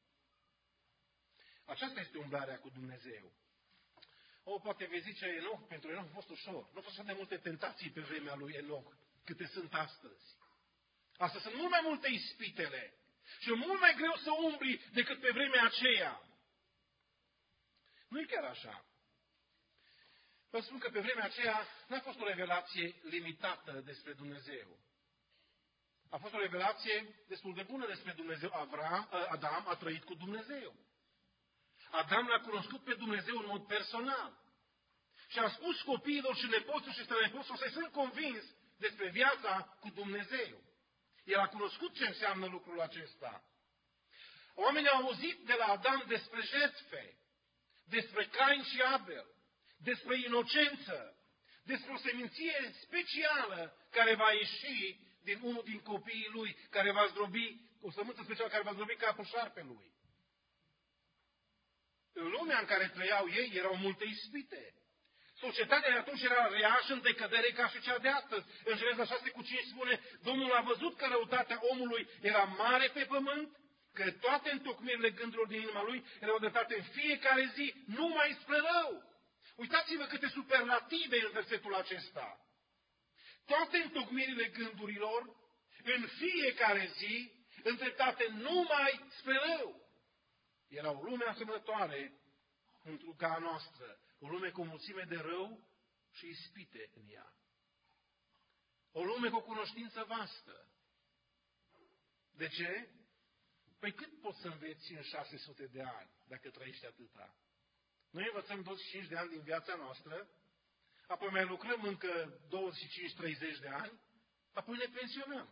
Aceasta este umblarea cu Dumnezeu. O, poate vei zice, Enoch, pentru Enoch a fost ușor. Nu au fost așa de multe tentații pe vremea lui Enoch, câte sunt astăzi. Astăzi sunt mult mai multe ispitele. Și e mult mai greu să umbli decât pe vremea aceea. Nu e chiar așa. Vă spun că pe vremea aceea n-a fost o revelație limitată despre Dumnezeu. A fost o revelație destul de bună despre Dumnezeu. Avram, Adam a trăit cu Dumnezeu. Adam l-a cunoscut pe Dumnezeu în mod personal. Și a spus copiilor și nepoților și strănepoților să sunt convins despre viața cu Dumnezeu. El a cunoscut ce înseamnă lucrul acesta. Oamenii au auzit de la Adam despre jertfe, despre Cain și Abel, despre inocență, despre o seminție specială care va ieși din unul din copiii lui, care va zdrobi, o sămânță specială care va zdrobi capul șarpelui. În lumea în care trăiau ei erau multe ispite. Societatea de atunci era rea și în decădere ca și cea de astăzi. În Geneza șase cu cinci spune, Domnul a văzut că răutatea omului era mare pe pământ, că toate întocmirile gândurilor din inima lui erau dătate în fiecare zi, numai spre rău. Uitați-vă câte superlative în versetul acesta. Toate întocmirile gândurilor, în fiecare zi, îndreptate numai spre rău. Era o lume asemănătoare ca a noastră. O lume cu o mulțime de rău și ispite în ea. O lume cu o cunoștință vastă. De ce? Păi cât poți să înveți în șase sute de ani, dacă trăiești atâta? Noi învățăm douăzeci și cinci de ani din viața noastră, apoi mai lucrăm încă douăzeci și cinci treizeci de ani, apoi ne pensionăm.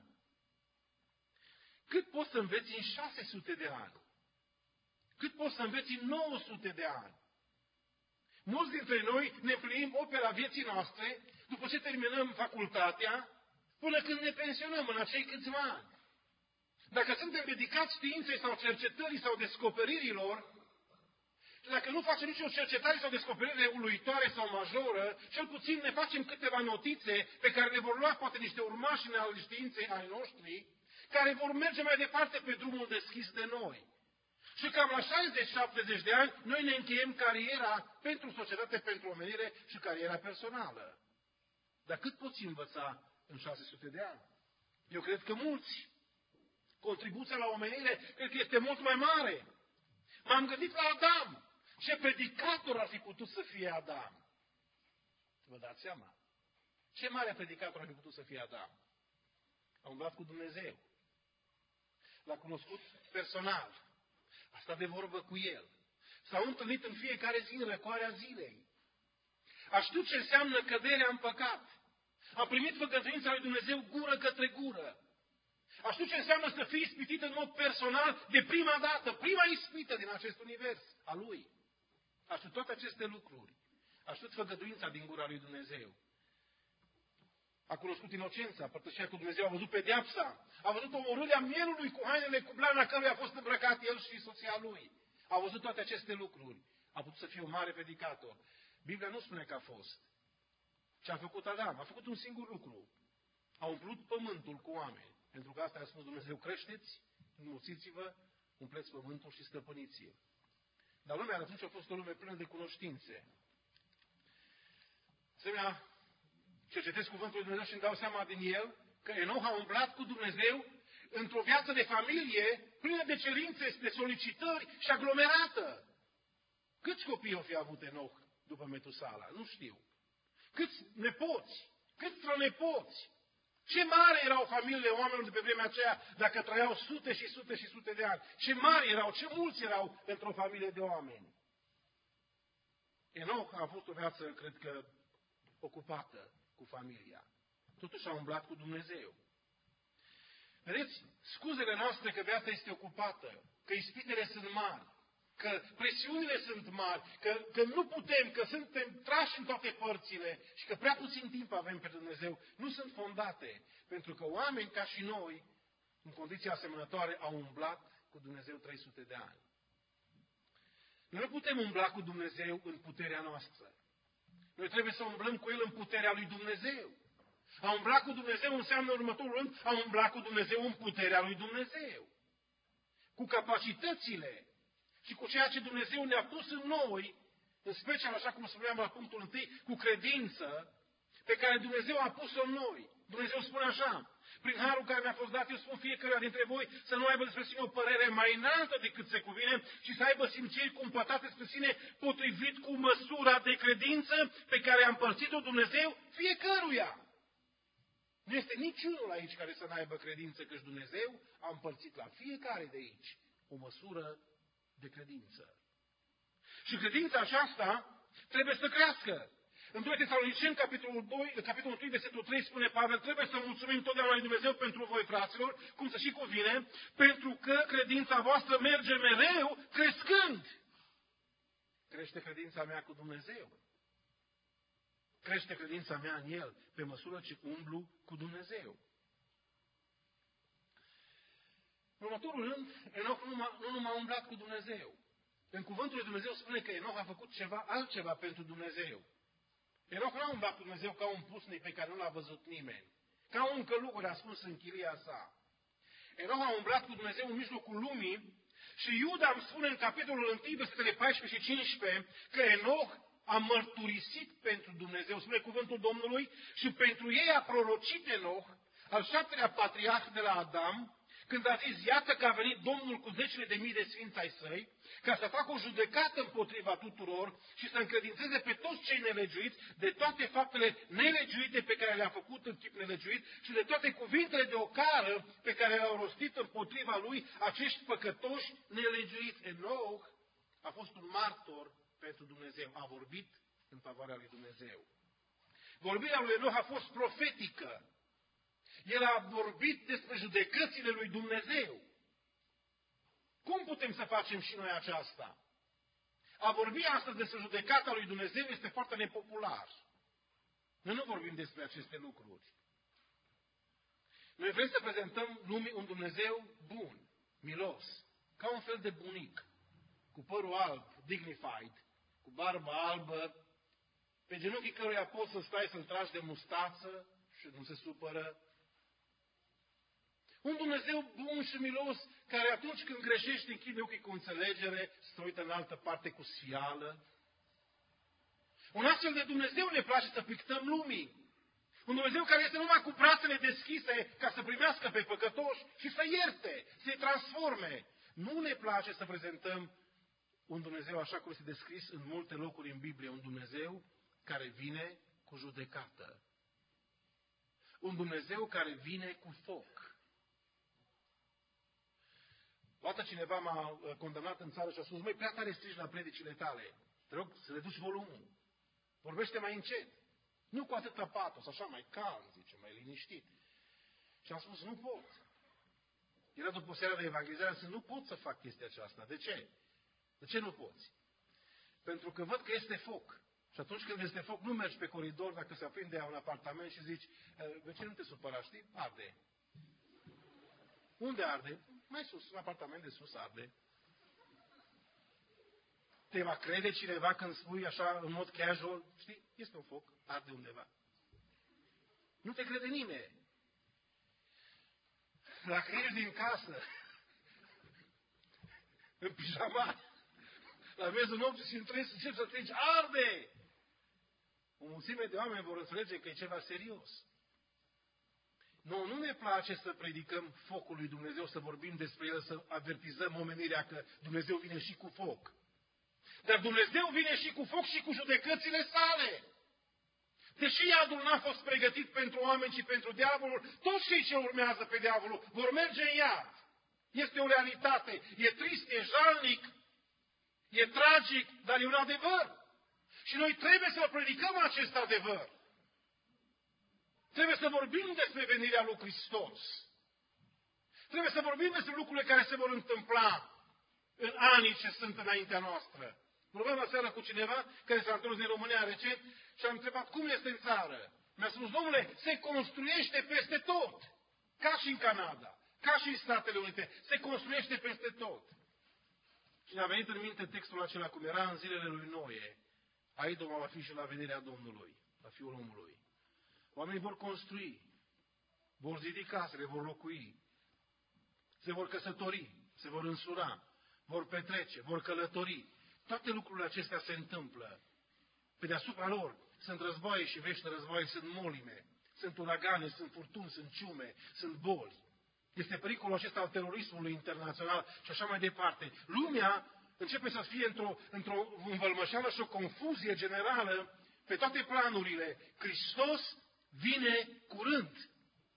Cât poți să înveți în șase sute de ani? Cât poți să înveți în nouă sute de ani? Mulți dintre noi ne împlinim opera vieții noastre, după ce terminăm facultatea, până când ne pensionăm în acei câțiva ani. Dacă suntem dedicați științei sau cercetării sau descoperirilor, și dacă nu facem nicio cercetare sau descoperire uluitoare sau majoră, cel puțin ne facem câteva notițe pe care le vor lua poate niște urmași ale științei ai noștri, care vor merge mai departe pe drumul deschis de noi. Și cam la șaizeci șaptezeci de ani, noi ne încheiem cariera pentru societate, pentru omenire și cariera personală. Dar cât poți învăța în șase sute de ani? Eu cred că mulți. Contribuția la omenire cred că este mult mai mare. M-am gândit la Adam. Ce predicator ar fi putut să fie Adam? Vă dați seama? Ce mare predicator ar fi putut să fie Adam? A umblat cu Dumnezeu. L-a cunoscut personal. A stat de vorbă cu el. S-au întâlnit în fiecare zi în răcoarea zilei. A știut ce înseamnă căderea în păcat. A primit făgăduința lui Dumnezeu gură către gură. A știut ce înseamnă să fii ispitit în mod personal de prima dată, prima ispită din acest univers, a lui. A știut toate aceste lucruri. A știut făgăduința din gura lui Dumnezeu. A cunoscut inocența, părtășia cu Dumnezeu, a văzut pedeapsa, a văzut omorârea mielului cu hainele cu blana căruia a fost îmbrăcat el și soția lui. A văzut toate aceste lucruri. A putut să fie un mare predicator. Biblia nu spune că a fost. Ce a făcut Adam? A făcut un singur lucru. A umplut pământul cu oameni. Pentru că asta a spus Dumnezeu, creșteți, înmulțiți-vă, umpleți pământul și stăpâniți-l. Dar lumea atunci a fost o lume plină de cunoștințe. Asemenea, cercetez cuvântul lui Dumnezeu și îmi dau seama din el că Enoch a umblat cu Dumnezeu într-o viață de familie plină de cerințe, de solicitări și aglomerată. Câți copii au fi avut Enoch după Metusala? Nu știu. Câți nepoți? Câți strănepoți? Ce mare erau familiile oamenilor de pe vremea aceea dacă trăiau sute și sute și sute de ani? Ce mari erau, ce mulți erau într-o familie de oameni? Enoch a avut o viață, cred că, ocupată cu familia. Totuși a umblat cu Dumnezeu. Vedeți, scuzele noastre că viața este ocupată, că ispitele sunt mari, că presiunile sunt mari, că, că nu putem, că suntem trași în toate părțile și că prea puțin timp avem pe Dumnezeu, nu sunt fondate. Pentru că oameni ca și noi, în condiții asemănătoare, au umblat cu Dumnezeu trei sute de ani. Noi nu putem umbla cu Dumnezeu în puterea noastră. Noi trebuie să umblăm cu El în puterea lui Dumnezeu. A umbla cu Dumnezeu înseamnă următorul rând, a umbla cu Dumnezeu în puterea lui Dumnezeu. Cu capacitățile și cu ceea ce Dumnezeu ne-a pus în noi, în special, așa cum spuneam la punctul întâi, cu credință, pe care Dumnezeu a pus-o în noi. Dumnezeu spune așa, prin harul care mi-a fost dat, eu spun fiecare dintre voi să nu aibă despre sine o părere mai înaltă decât se cuvine și să aibă simțiri cumpătate spre sine potrivit cu măsura de credință pe care a împărțit-o Dumnezeu fiecăruia. Nu este niciunul aici care să n-aibă credință, căci Dumnezeu a împărțit la fiecare de aici o măsură de credință. Și credința aceasta trebuie să crească. În doi Tesaloniceni, capitolul doi, capitolul unu, versetul trei, spune Pavel, trebuie să mulțumim totdeauna lui Dumnezeu pentru voi, fraților, cum să și cuvine, pentru că credința voastră merge mereu crescând. Crește credința mea cu Dumnezeu. Crește credința mea în El, pe măsură ce umblu cu Dumnezeu. În următorul rând, Enoch nu, nu numai a umblat cu Dumnezeu. În cuvântul lui Dumnezeu spune că Enoch a făcut ceva altceva pentru Dumnezeu. Enoch n-a umblat cu Dumnezeu ca un pusnic pe care nu l-a văzut nimeni. Ca un călugăr ascuns în chilia sa. Enoch a umblat cu Dumnezeu în mijlocul lumii și Iuda îmi spune în capitolul unu, versetele paisprezece și cincisprezece, că Enoch a mărturisit pentru Dumnezeu, spune cuvântul Domnului, și pentru ei a prorocit Enoch, al șaptelea patriarh de la Adam, când a zis, iată că a venit Domnul cu zecile de mii de sfinți ai săi, ca să facă o judecată împotriva tuturor și să încredințeze pe toți cei nelegiuiți de toate faptele nelegiuite pe care le-a făcut în chip nelegiuit și de toate cuvintele de ocară pe care le-au rostit împotriva lui acești păcătoși nelegiuiți. Enoch a fost un martor pentru Dumnezeu, a vorbit în favoarea lui Dumnezeu. Vorbirea lui Enoch a fost profetică. El a vorbit despre judecățile lui Dumnezeu. Cum putem să facem și noi aceasta? A vorbi astăzi despre judecata lui Dumnezeu este foarte nepopular. Noi nu vorbim despre aceste lucruri. Noi vrem să prezentăm lumii un Dumnezeu bun, milos, ca un fel de bunic, cu părul alb, dignified, cu barbă albă, pe genunchii căruia poți să stai să-l tragi de mustață și nu se supără. Un Dumnezeu bun și milos, care atunci când greșești închide ochii cu înțelegere, se uită în altă parte cu sfială. Un astfel de Dumnezeu ne place să pictăm lumii. Un Dumnezeu care este numai cu brațele deschise ca să primească pe păcătoși și să ierte, să-i transforme. Nu ne place să prezentăm un Dumnezeu așa cum este descris în multe locuri în Biblie, un Dumnezeu care vine cu judecată. Un Dumnezeu care vine cu foc. Odată cineva m-a condamnat în țară și a spus, măi, prea tare strigi la predicile tale. Te rog să reduci volumul. Vorbește mai încet. Nu cu atâta patos, așa mai calm, zice, mai liniștit. Și am spus, nu pot. Era după seara de evangelizare, am zis, nu pot să fac chestia aceasta. De ce? De ce nu poți? Pentru că văd că este foc. Și atunci când este foc, nu mergi pe coridor dacă se aprinde un apartament și zici, de ce nu te supăra, știi? Arde. Unde arde? Mai sus, un apartament de sus arde. Te va crede cineva când spui așa, în mod casual, știi? Este un foc, arde undeva. Nu te crede nimeni. Dacă ești din casă, în pijama, la miezul nopții și trebuie să începi să treci, arde! O mulțime de oameni vor înțelege că e ceva serios. Nu, nu ne place să predicăm focul lui Dumnezeu, să vorbim despre el, să avertizăm omenirea că Dumnezeu vine și cu foc. Dar Dumnezeu vine și cu foc și cu judecățile sale. Deși iadul n-a fost pregătit pentru oameni, ci pentru diavolul, toți cei ce urmează pe diavolul vor merge în iad. Este o realitate. E trist, e jalnic, e tragic, dar e un adevăr. Și noi trebuie să predicăm acest adevăr. Trebuie să vorbim despre venirea lui Hristos. Trebuie să vorbim despre lucrurile care se vor întâmpla în anii ce sunt înaintea noastră. Vorbeam la seară cu cineva care s-a întors din România recent și am întrebat cum este în țară. Mi-a spus, domnule, se construiește peste tot. Ca și în Canada, ca și în Statele Unite. Se construiește peste tot. Și ne-a venit în minte textul acela cum era în zilele lui Noe. Aici va fi și la venirea Domnului, la Fiul omului. Oamenii vor construi, vor zidi casele, vor locui, se vor căsători, se vor însura, vor petrece, vor călători. Toate lucrurile acestea se întâmplă. Pe deasupra lor sunt războaie și vești războaie, sunt molime, sunt uragane, sunt furtuni, sunt ciume, sunt boli. Este pericolul acesta al terorismului internațional și așa mai departe. Lumea începe să fie într-o, într-o învălmășeală și o confuzie generală pe toate planurile. Hristos vine curând.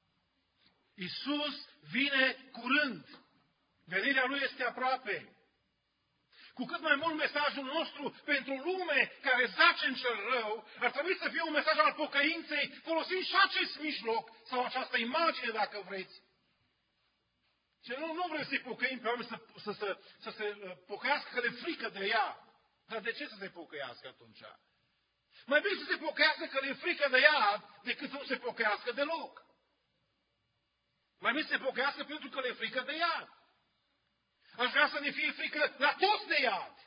Iisus vine curând. Venirea Lui este aproape. Cu cât mai mult mesajul nostru pentru lume care zace în cel rău, ar trebui să fie un mesaj al pocăinței, folosind și acest mijloc sau această imagine, dacă vreți. Și nu, nu vrem să-i pocăim pe oameni să, să, să, să se pocăiască că le frică de ea. Dar de ce să se pocăiască atunci? Mai bine să se pocăiască că le frică de ea decât să nu se pocăiască deloc. Mai bine să se pocăiască pentru că le frică de ea. Aș vrea să ne fie frică la toți de iad.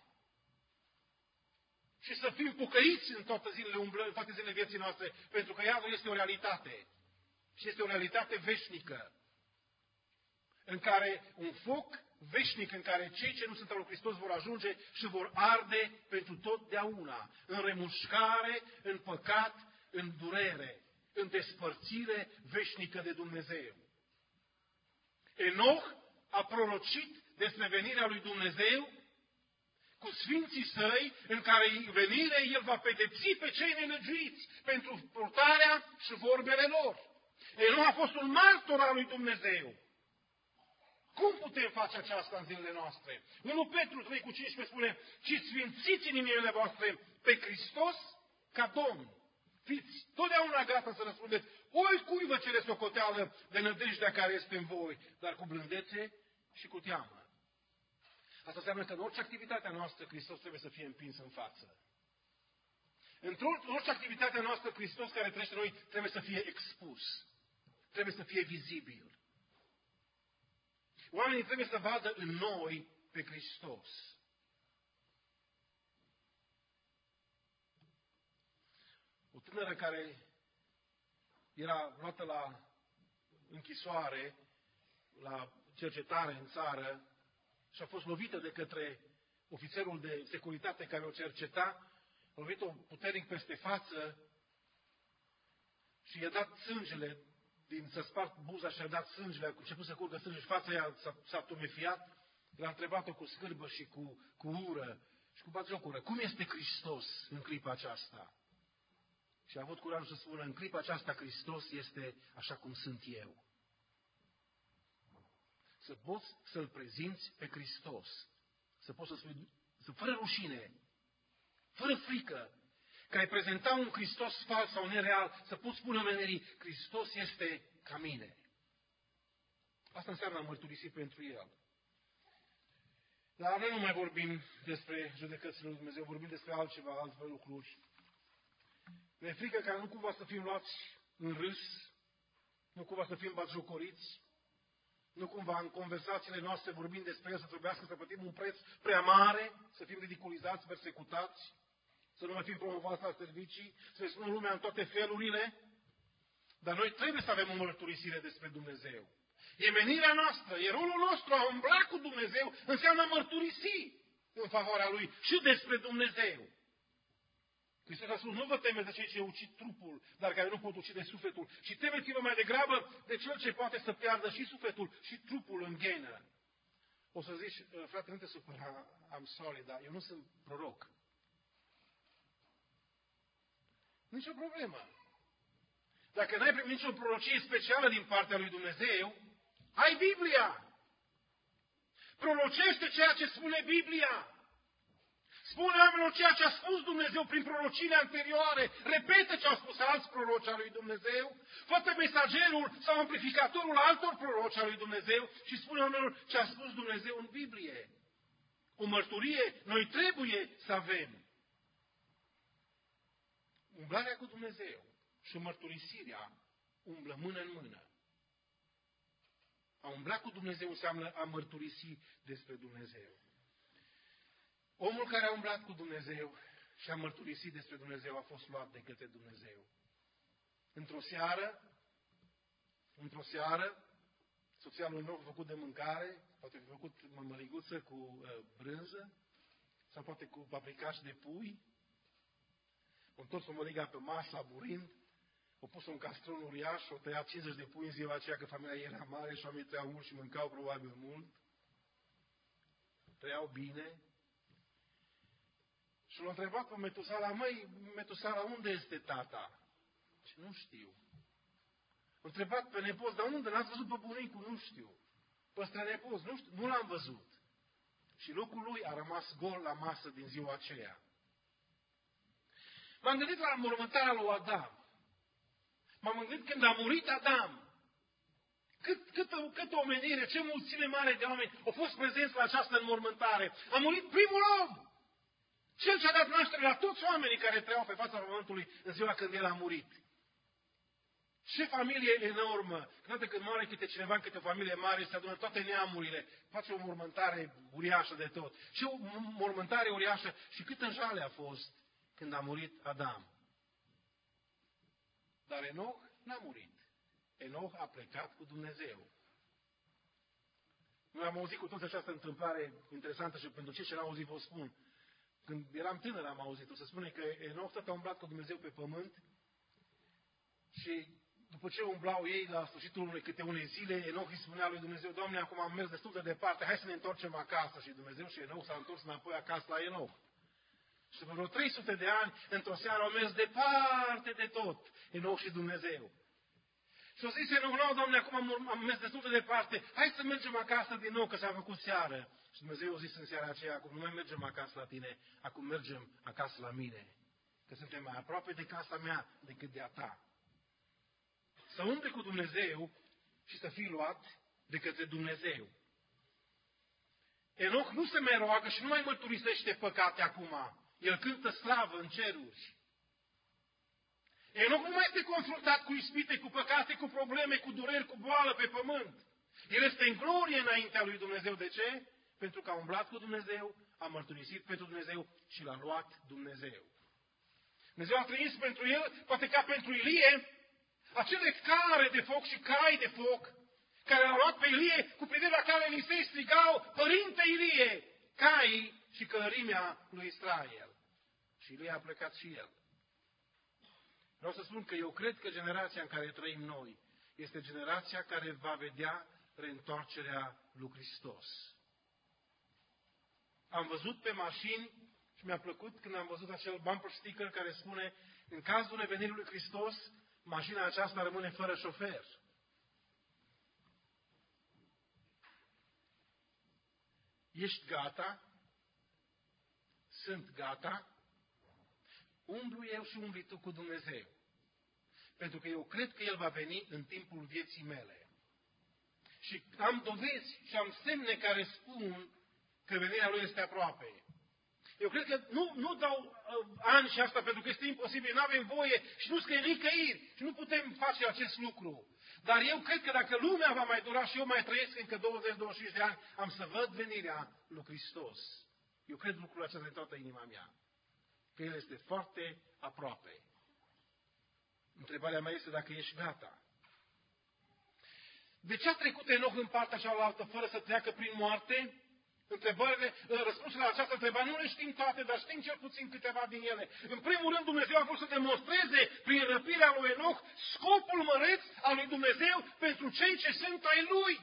Și să fim pocăiți în toate zilele, umblă, în toate zilele vieții noastre, pentru că iadul este o realitate. Și este o realitate veșnică. În care un foc veșnic, în care cei ce nu sunt al lui Hristos vor ajunge și vor arde pentru totdeauna. În remușcare, în păcat, în durere, în despărțire veșnică de Dumnezeu. Enoch a prorocit despre venirea lui Dumnezeu cu sfinții săi, în care venire El va pedepsi pe cei nelegiuiți pentru purtarea și vorbele lor. Enoch a fost un martor al lui Dumnezeu. Cum putem face aceasta în zilele noastre? unu Petru trei cu cincisprezece spune, ci sfințiți în inimile voastre pe Hristos ca Domn. Fiți totdeauna gata să răspundeți, oricui vă cere socoteală de nădejdea care este în voi, dar cu blândețe și cu teamă. Asta înseamnă că în orice activitate a noastră, Hristos trebuie să fie împins în față. În orice activitate a noastră, Hristos care trăiește în noi trebuie să fie expus. trebuie să fie vizibil. Oamenii trebuie să vadă în noi pe Hristos. O tânără care era luată la închisoare, la cercetare în țară și a fost lovită de către ofițerul de securitate care o cerceta, a lovit-o puternic peste față și i-a dat sângele, din să spart buza și a dat sângele, a început să curgă sânge și fața ea s-a, s-a tumefiat. L-a întrebat-o cu scârbă și cu, cu ură și cu batjocură: cum este Hristos în clipa aceasta? Și a avut curajul să spună: în clipa aceasta Hristos este așa cum sunt eu. Să poți să-L prezinți pe Hristos. Să poți să spui, să, fără rușine, fără frică, că ai prezenta un Hristos fals sau nereal, să poți spune omenerii: Hristos este ca mine. Asta înseamnă a mărturisi pentru El. Dar noi nu mai vorbim despre judecățile lui Dumnezeu, vorbim despre altceva, alte lucruri. Ne frică ca nu cumva să fim luați în râs, nu cumva să fim batjocoriți, nu cumva în conversațiile noastre vorbim despre El să trebuiască să plătim un preț prea mare, să fim ridiculizați, persecutați, să nu mai fim promovați la servicii, să ne spună lumea în toate felurile. Dar noi trebuie să avem o mărturisire despre Dumnezeu. E menirea noastră, e rolul nostru, a umbla cu Dumnezeu înseamnă a mărturisi în favoarea Lui și despre Dumnezeu. Hristos a spus: nu vă temeți de cei ce ucid trupul, dar care nu pot ucide sufletul, ci temeți-vă mai degrabă de cel ce poate să piardă și sufletul și trupul în ghenă. O să zici: frate, nu te supăra, I'm sorry, dar eu nu sunt proroc. Nici o problemă. Dacă n-ai primit nicio prorocie specială din partea lui Dumnezeu, ai Biblia. Prorocește ceea ce spune Biblia. Spune oamenilor ceea ce a spus Dumnezeu prin prorociile anterioare. Repetă ce au spus alți proroci al lui Dumnezeu. Fă-te mesagerul sau amplificatorul altor proroci al lui Dumnezeu și spune oamenilor ce a spus Dumnezeu în Biblie. O mărturie noi trebuie să avem. Umblarea cu Dumnezeu și mărturisirea umblă mână în mână. A umbla cu Dumnezeu înseamnă a mărturisi despre Dumnezeu. Omul care a umblat cu Dumnezeu și a mărturisit despre Dumnezeu a fost luat de către Dumnezeu. Într-o seară, într-o seară, soția lui Enoch a făcut de mâncare, poate fi făcut mămăliguță cu uh, brânză, sau poate cu paprikaș de pui. O întors o măliga pe masă, aburind, o pus un castron uriaș, o tăiat cincizeci de pui în ziua aceea, că familia era mare și oamenii trăiau mult și mâncau probabil mult. Trăiau bine. Și l-a întrebat pe Metusala: măi, Metusala, unde este tata? Și nu știu. L-a întrebat pe nepoț: dar unde? L-ați văzut pe bunicul? Nu știu. Pe strănepoț? Nu știu. Nu l-am văzut. Și locul lui a rămas gol la masă din ziua aceea. M-am gândit la mormântarea lui Adam. M-am gândit când a murit Adam. Cât, câtă, câtă omenire, ce mulțime mare de oameni au fost prezenți la această înmormântare. A murit primul om. Cel ce a dat naștere la toți oamenii care trăiau pe fața pământului în ziua când el a murit. Ce familie enormă! Când când moare câte cineva în câte o familie mare, se adună toate neamurile, face o mormântare uriașă de tot. Și o mormântare uriașă. Și câtă jale a fost când a murit Adam. Dar Enoch n-a murit. Enoch a plecat cu Dumnezeu. Noi am auzit cu toți această întâmplare interesantă și pentru cei ce n-au auzit vă spun. Când eram tânăr am auzit-o. Se spune că Enoch tot a umblat cu Dumnezeu pe pământ și după ce umblau ei la sfârșitul unei câte unei zile, Enoch îi spunea lui Dumnezeu: Doamne, acum am mers destul de departe, hai să ne întorcem acasă. Și Dumnezeu și Enoch s-a întors înapoi acasă la Enoch. Și după vreo trei sute de ani, într-o seară au mers departe de tot, Enoch și Dumnezeu. Și au zis Enoch: nu, Doamne, acum am, am mers destul de departe, hai să mergem acasă din nou, că s-a făcut seară. Și Dumnezeu a zis în seara aceea: acum nu mai mergem acasă la tine, acum mergem acasă la mine, că suntem mai aproape de casa mea decât de a ta. Să umble cu Dumnezeu și să fii luat de către Dumnezeu. Enoch nu se mai roagă și nu mai mărturisește păcate acum. El cântă slavă în ceruri. Enoch nu mai este confruntat cu ispite, cu păcate, cu probleme, cu dureri, cu boală pe pământ. El este în glorie înaintea lui Dumnezeu. De ce? Pentru că a umblat cu Dumnezeu, a mărturisit pentru Dumnezeu și l-a luat Dumnezeu. Dumnezeu a trimis pentru el, poate ca pentru Ilie, acele care de foc și cai de foc, care l-au luat pe Ilie, cu privire la care Elisei strigau, Părinte Ilie, caii și călărimea lui Israel. Și Ilie a plecat și el. Vreau să spun că eu cred că generația în care trăim noi este generația care va vedea reîntoarcerea lui Hristos. Am văzut pe mașini și mi-a plăcut când am văzut acel bumper sticker care spune, în cazul revenirii lui Hristos, mașina aceasta rămâne fără șofer. Ești gata? Sunt gata? Umblu eu și umbli tu cu Dumnezeu. Pentru că eu cred că El va veni în timpul vieții mele. Și am dovezi și am semne care spun că venirea Lui este aproape. Eu cred că nu, nu dau uh, ani și asta pentru că este imposibil, nu avem voie și nu scrie nicăieri și nu putem face acest lucru. Dar eu cred că dacă lumea va mai dura și eu mai trăiesc încă douăzeci douăzeci și cinci de ani, am să văd venirea lui Hristos. Eu cred lucrul acesta din toată inima mea. Că El este foarte aproape. Întrebarea mea este dacă ești gata. De ce a trecut Enoch în partea cealaltă fără să treacă prin moarte? Întrebările, răspunsul la această întrebare nu le știm toate, dar știm cel puțin câteva din ele. În primul rând, Dumnezeu a vrut să demonstreze prin răpirea lui Enoch scopul măreț al lui Dumnezeu pentru cei ce sunt ai Lui.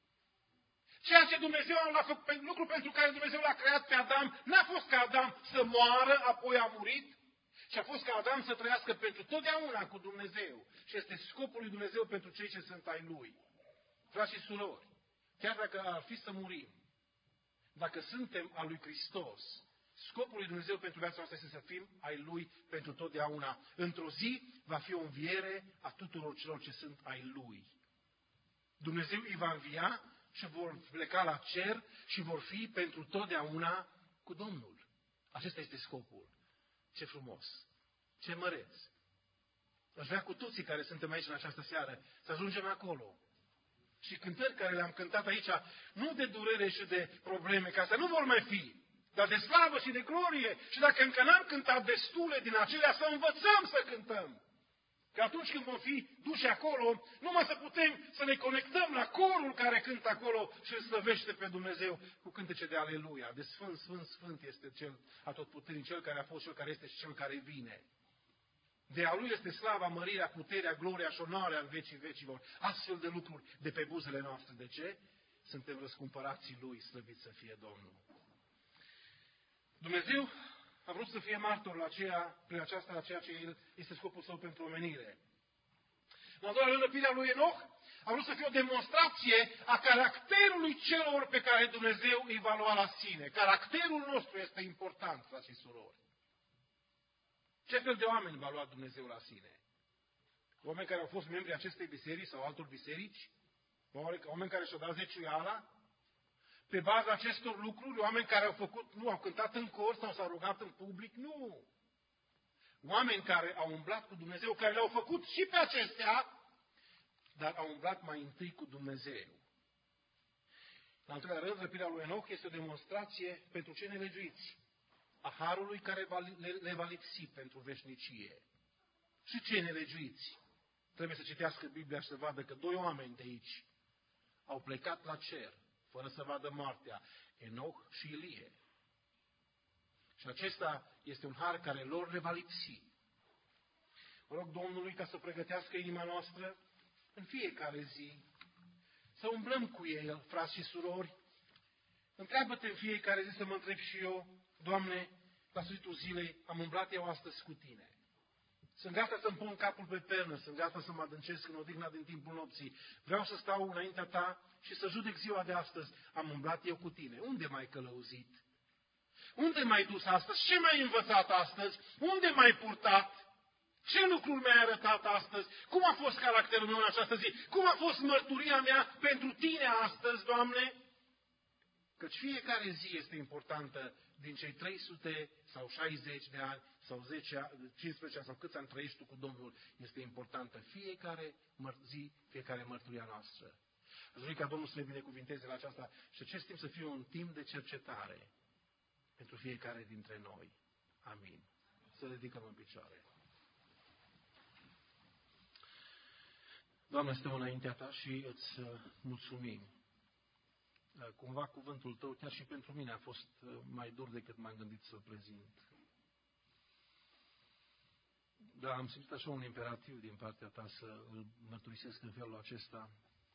Ceea ce Dumnezeu a făcut, lucru pentru care Dumnezeu l-a creat pe Adam, n-a fost ca Adam să moară, apoi a murit, ci a fost ca Adam să trăiască pentru totdeauna cu Dumnezeu. Și este scopul lui Dumnezeu pentru cei ce sunt ai Lui. Frați și surori, chiar dacă ar fi să murim, dacă suntem al lui Hristos, scopul lui Dumnezeu pentru viața noastră este să fim ai Lui pentru totdeauna. Într-o zi va fi o înviere a tuturor celor ce sunt ai Lui. Dumnezeu îi va învia și vor pleca la cer și vor fi pentru totdeauna cu Domnul. Acesta este scopul. Ce frumos! Ce măreț! Aș vrea cu toții care suntem aici în această seară să ajungem acolo. Și cântări care le-am cântat aici, nu de durere și de probleme, că astea nu vor mai fi, dar de slavă și de glorie. Și dacă încă n-am cântat destule din acelea, să învățăm să cântăm. Că atunci când vom fi duși acolo, numai să putem să ne conectăm la corul care cântă acolo și îl slăvește pe Dumnezeu cu cântece de aleluia. De Sfânt, Sfânt, Sfânt este Cel atotputernic, Cel care a fost, Cel care este și Cel care vine. De a Lui este slava, mărirea, puterea, gloria și onoarea în vecii vecilor. Astfel de lucruri de pe buzele noastre. De ce? Suntem răscumpărații Lui, slăvit să fie Domnul. Dumnezeu a vrut să fie martor la aceea, prin aceasta, la ceea ce este scopul Său pentru omenire. În al doilea rând, răpirea lui Enoch a vrut să fie o demonstrație a caracterului celor pe care Dumnezeu îi va lua la sine. Caracterul nostru este important, frați și surori. Ce fel de oameni va lua Dumnezeu la sine? Oameni care au fost membri acestei biserici sau altor biserici? Oameni care și-au dat zeciuiala? Pe baza acestor lucruri, oameni care au făcut, nu, au cântat în cor sau s-au rugat în public? Nu! Oameni care au umblat cu Dumnezeu, care le-au făcut și pe acestea, dar au umblat mai întâi cu Dumnezeu. În al treilea rând, răpirea lui Enoch este o demonstrație pentru cei nelegiuiți a harului care le va lipsi pentru veșnicie. Și cei nelegiuiți trebuie să citească Biblia și să vadă că doi oameni de aici au plecat la cer fără să vadă moartea, Enoch și Ilie. Și acesta este un har care lor le va lipsi. Mă rog Domnului ca să pregătească inima noastră în fiecare zi, să umblăm cu El, frați și surori. Întreabă-te în fiecare zi să mă întreb și eu, Doamne, la sfârșitul zilei am umblat eu astăzi cu Tine. Sunt gata să-mi pun capul pe pernă, sunt gata să mă adâncesc în odihna din timpul nopții. Vreau să stau înaintea Ta și să judec ziua de astăzi. Am umblat eu cu Tine. Unde m-ai călăuzit? Unde m-ai dus astăzi? Ce m-ai învățat astăzi? Unde m-ai purtat? Ce lucruri mi-ai arătat astăzi? Cum a fost caracterul meu în această zi? Cum a fost mărturia mea pentru Tine astăzi, Doamne? Căci fiecare zi este importantă din cei trei sute sau șaizeci de ani, sau zece, cincisprezece ani, sau câți ani trăiești tu cu Domnul, este importantă fiecare zi, fiecare mărturia noastră. Aș vrea ca Domnul să ne binecuvinteze la aceasta și acest timp să fie un timp de cercetare pentru fiecare dintre noi. Amin. Să ridicăm în picioare. Doamne, stăm înaintea Ta și îți mulțumim. Cumva cuvântul Tău, chiar și pentru mine, a fost mai dur decât m-am gândit să-l prezint. Dar am simțit așa un imperativ din partea Ta să îl mărturisesc în felul acesta.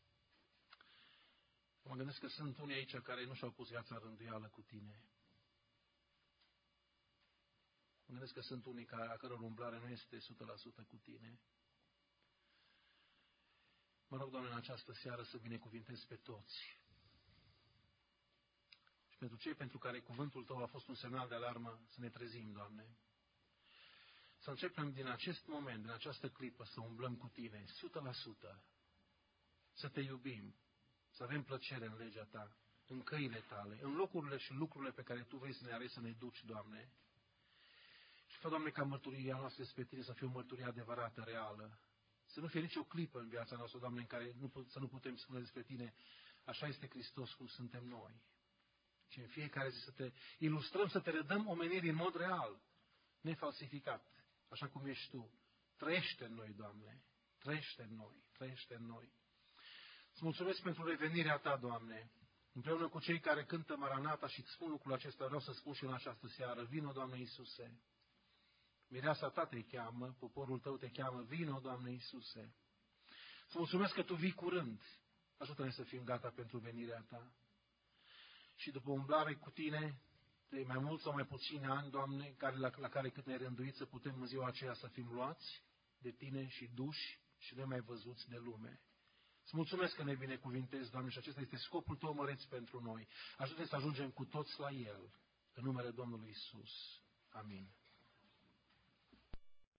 Mă gândesc că sunt unii aici care nu și-au pus viața rânduială cu Tine. Mă gândesc că sunt unii care, a căror umblare nu este o sută la sută cu Tine. Mă rog, Doamne, în această seară să binecuvintez pe toți. Și pentru cei pentru care cuvântul Tău a fost un semnal de alarmă, să ne trezim, Doamne. Să începem din acest moment, din această clipă, să umblăm cu Tine, o sută la sută. Să Te iubim, să avem plăcere în legea Ta, în căile Tale, în locurile și lucrurile pe care Tu vrei să ne arăți, să ne duci, Doamne. Și fă, Doamne, ca mărturia noastră despre Tine să fie o mărturie adevărată, reală. Să nu fie nicio clipă în viața noastră, Doamne, în care nu, să nu putem spune despre Tine, așa este Hristos cum suntem noi. Și în fiecare zi să Te ilustrăm, să Te redăm omenirii în mod real, nefalsificat, așa cum ești Tu. Trăiește în noi, Doamne, trăiește în noi, trăiește în noi. Îți mulțumesc pentru revenirea Ta, Doamne, împreună cu cei care cântă Maranata și îți spun lucrul acesta, vreau să spun și în această seară, vino, Doamne Iisuse. Mireasa Ta te cheamă, poporul Tău te cheamă, vino, Doamne Iisuse. Îți mulțumesc că Tu vii curând. Ajută-ne să fim gata pentru venirea Ta. Și după umblare cu Tine, de mai mult sau mai puține ani, Doamne, care, la, la care cât ne-ai rânduit să putem în ziua aceea să fim luați de Tine și duși și nemai văzuți de lume. Îți mulțumesc că ne binecuvintezi, Doamne, și acesta este scopul Tău măreț pentru noi. Ajută-ne să ajungem cu toți la El, în numele Domnului Iisus. Amin.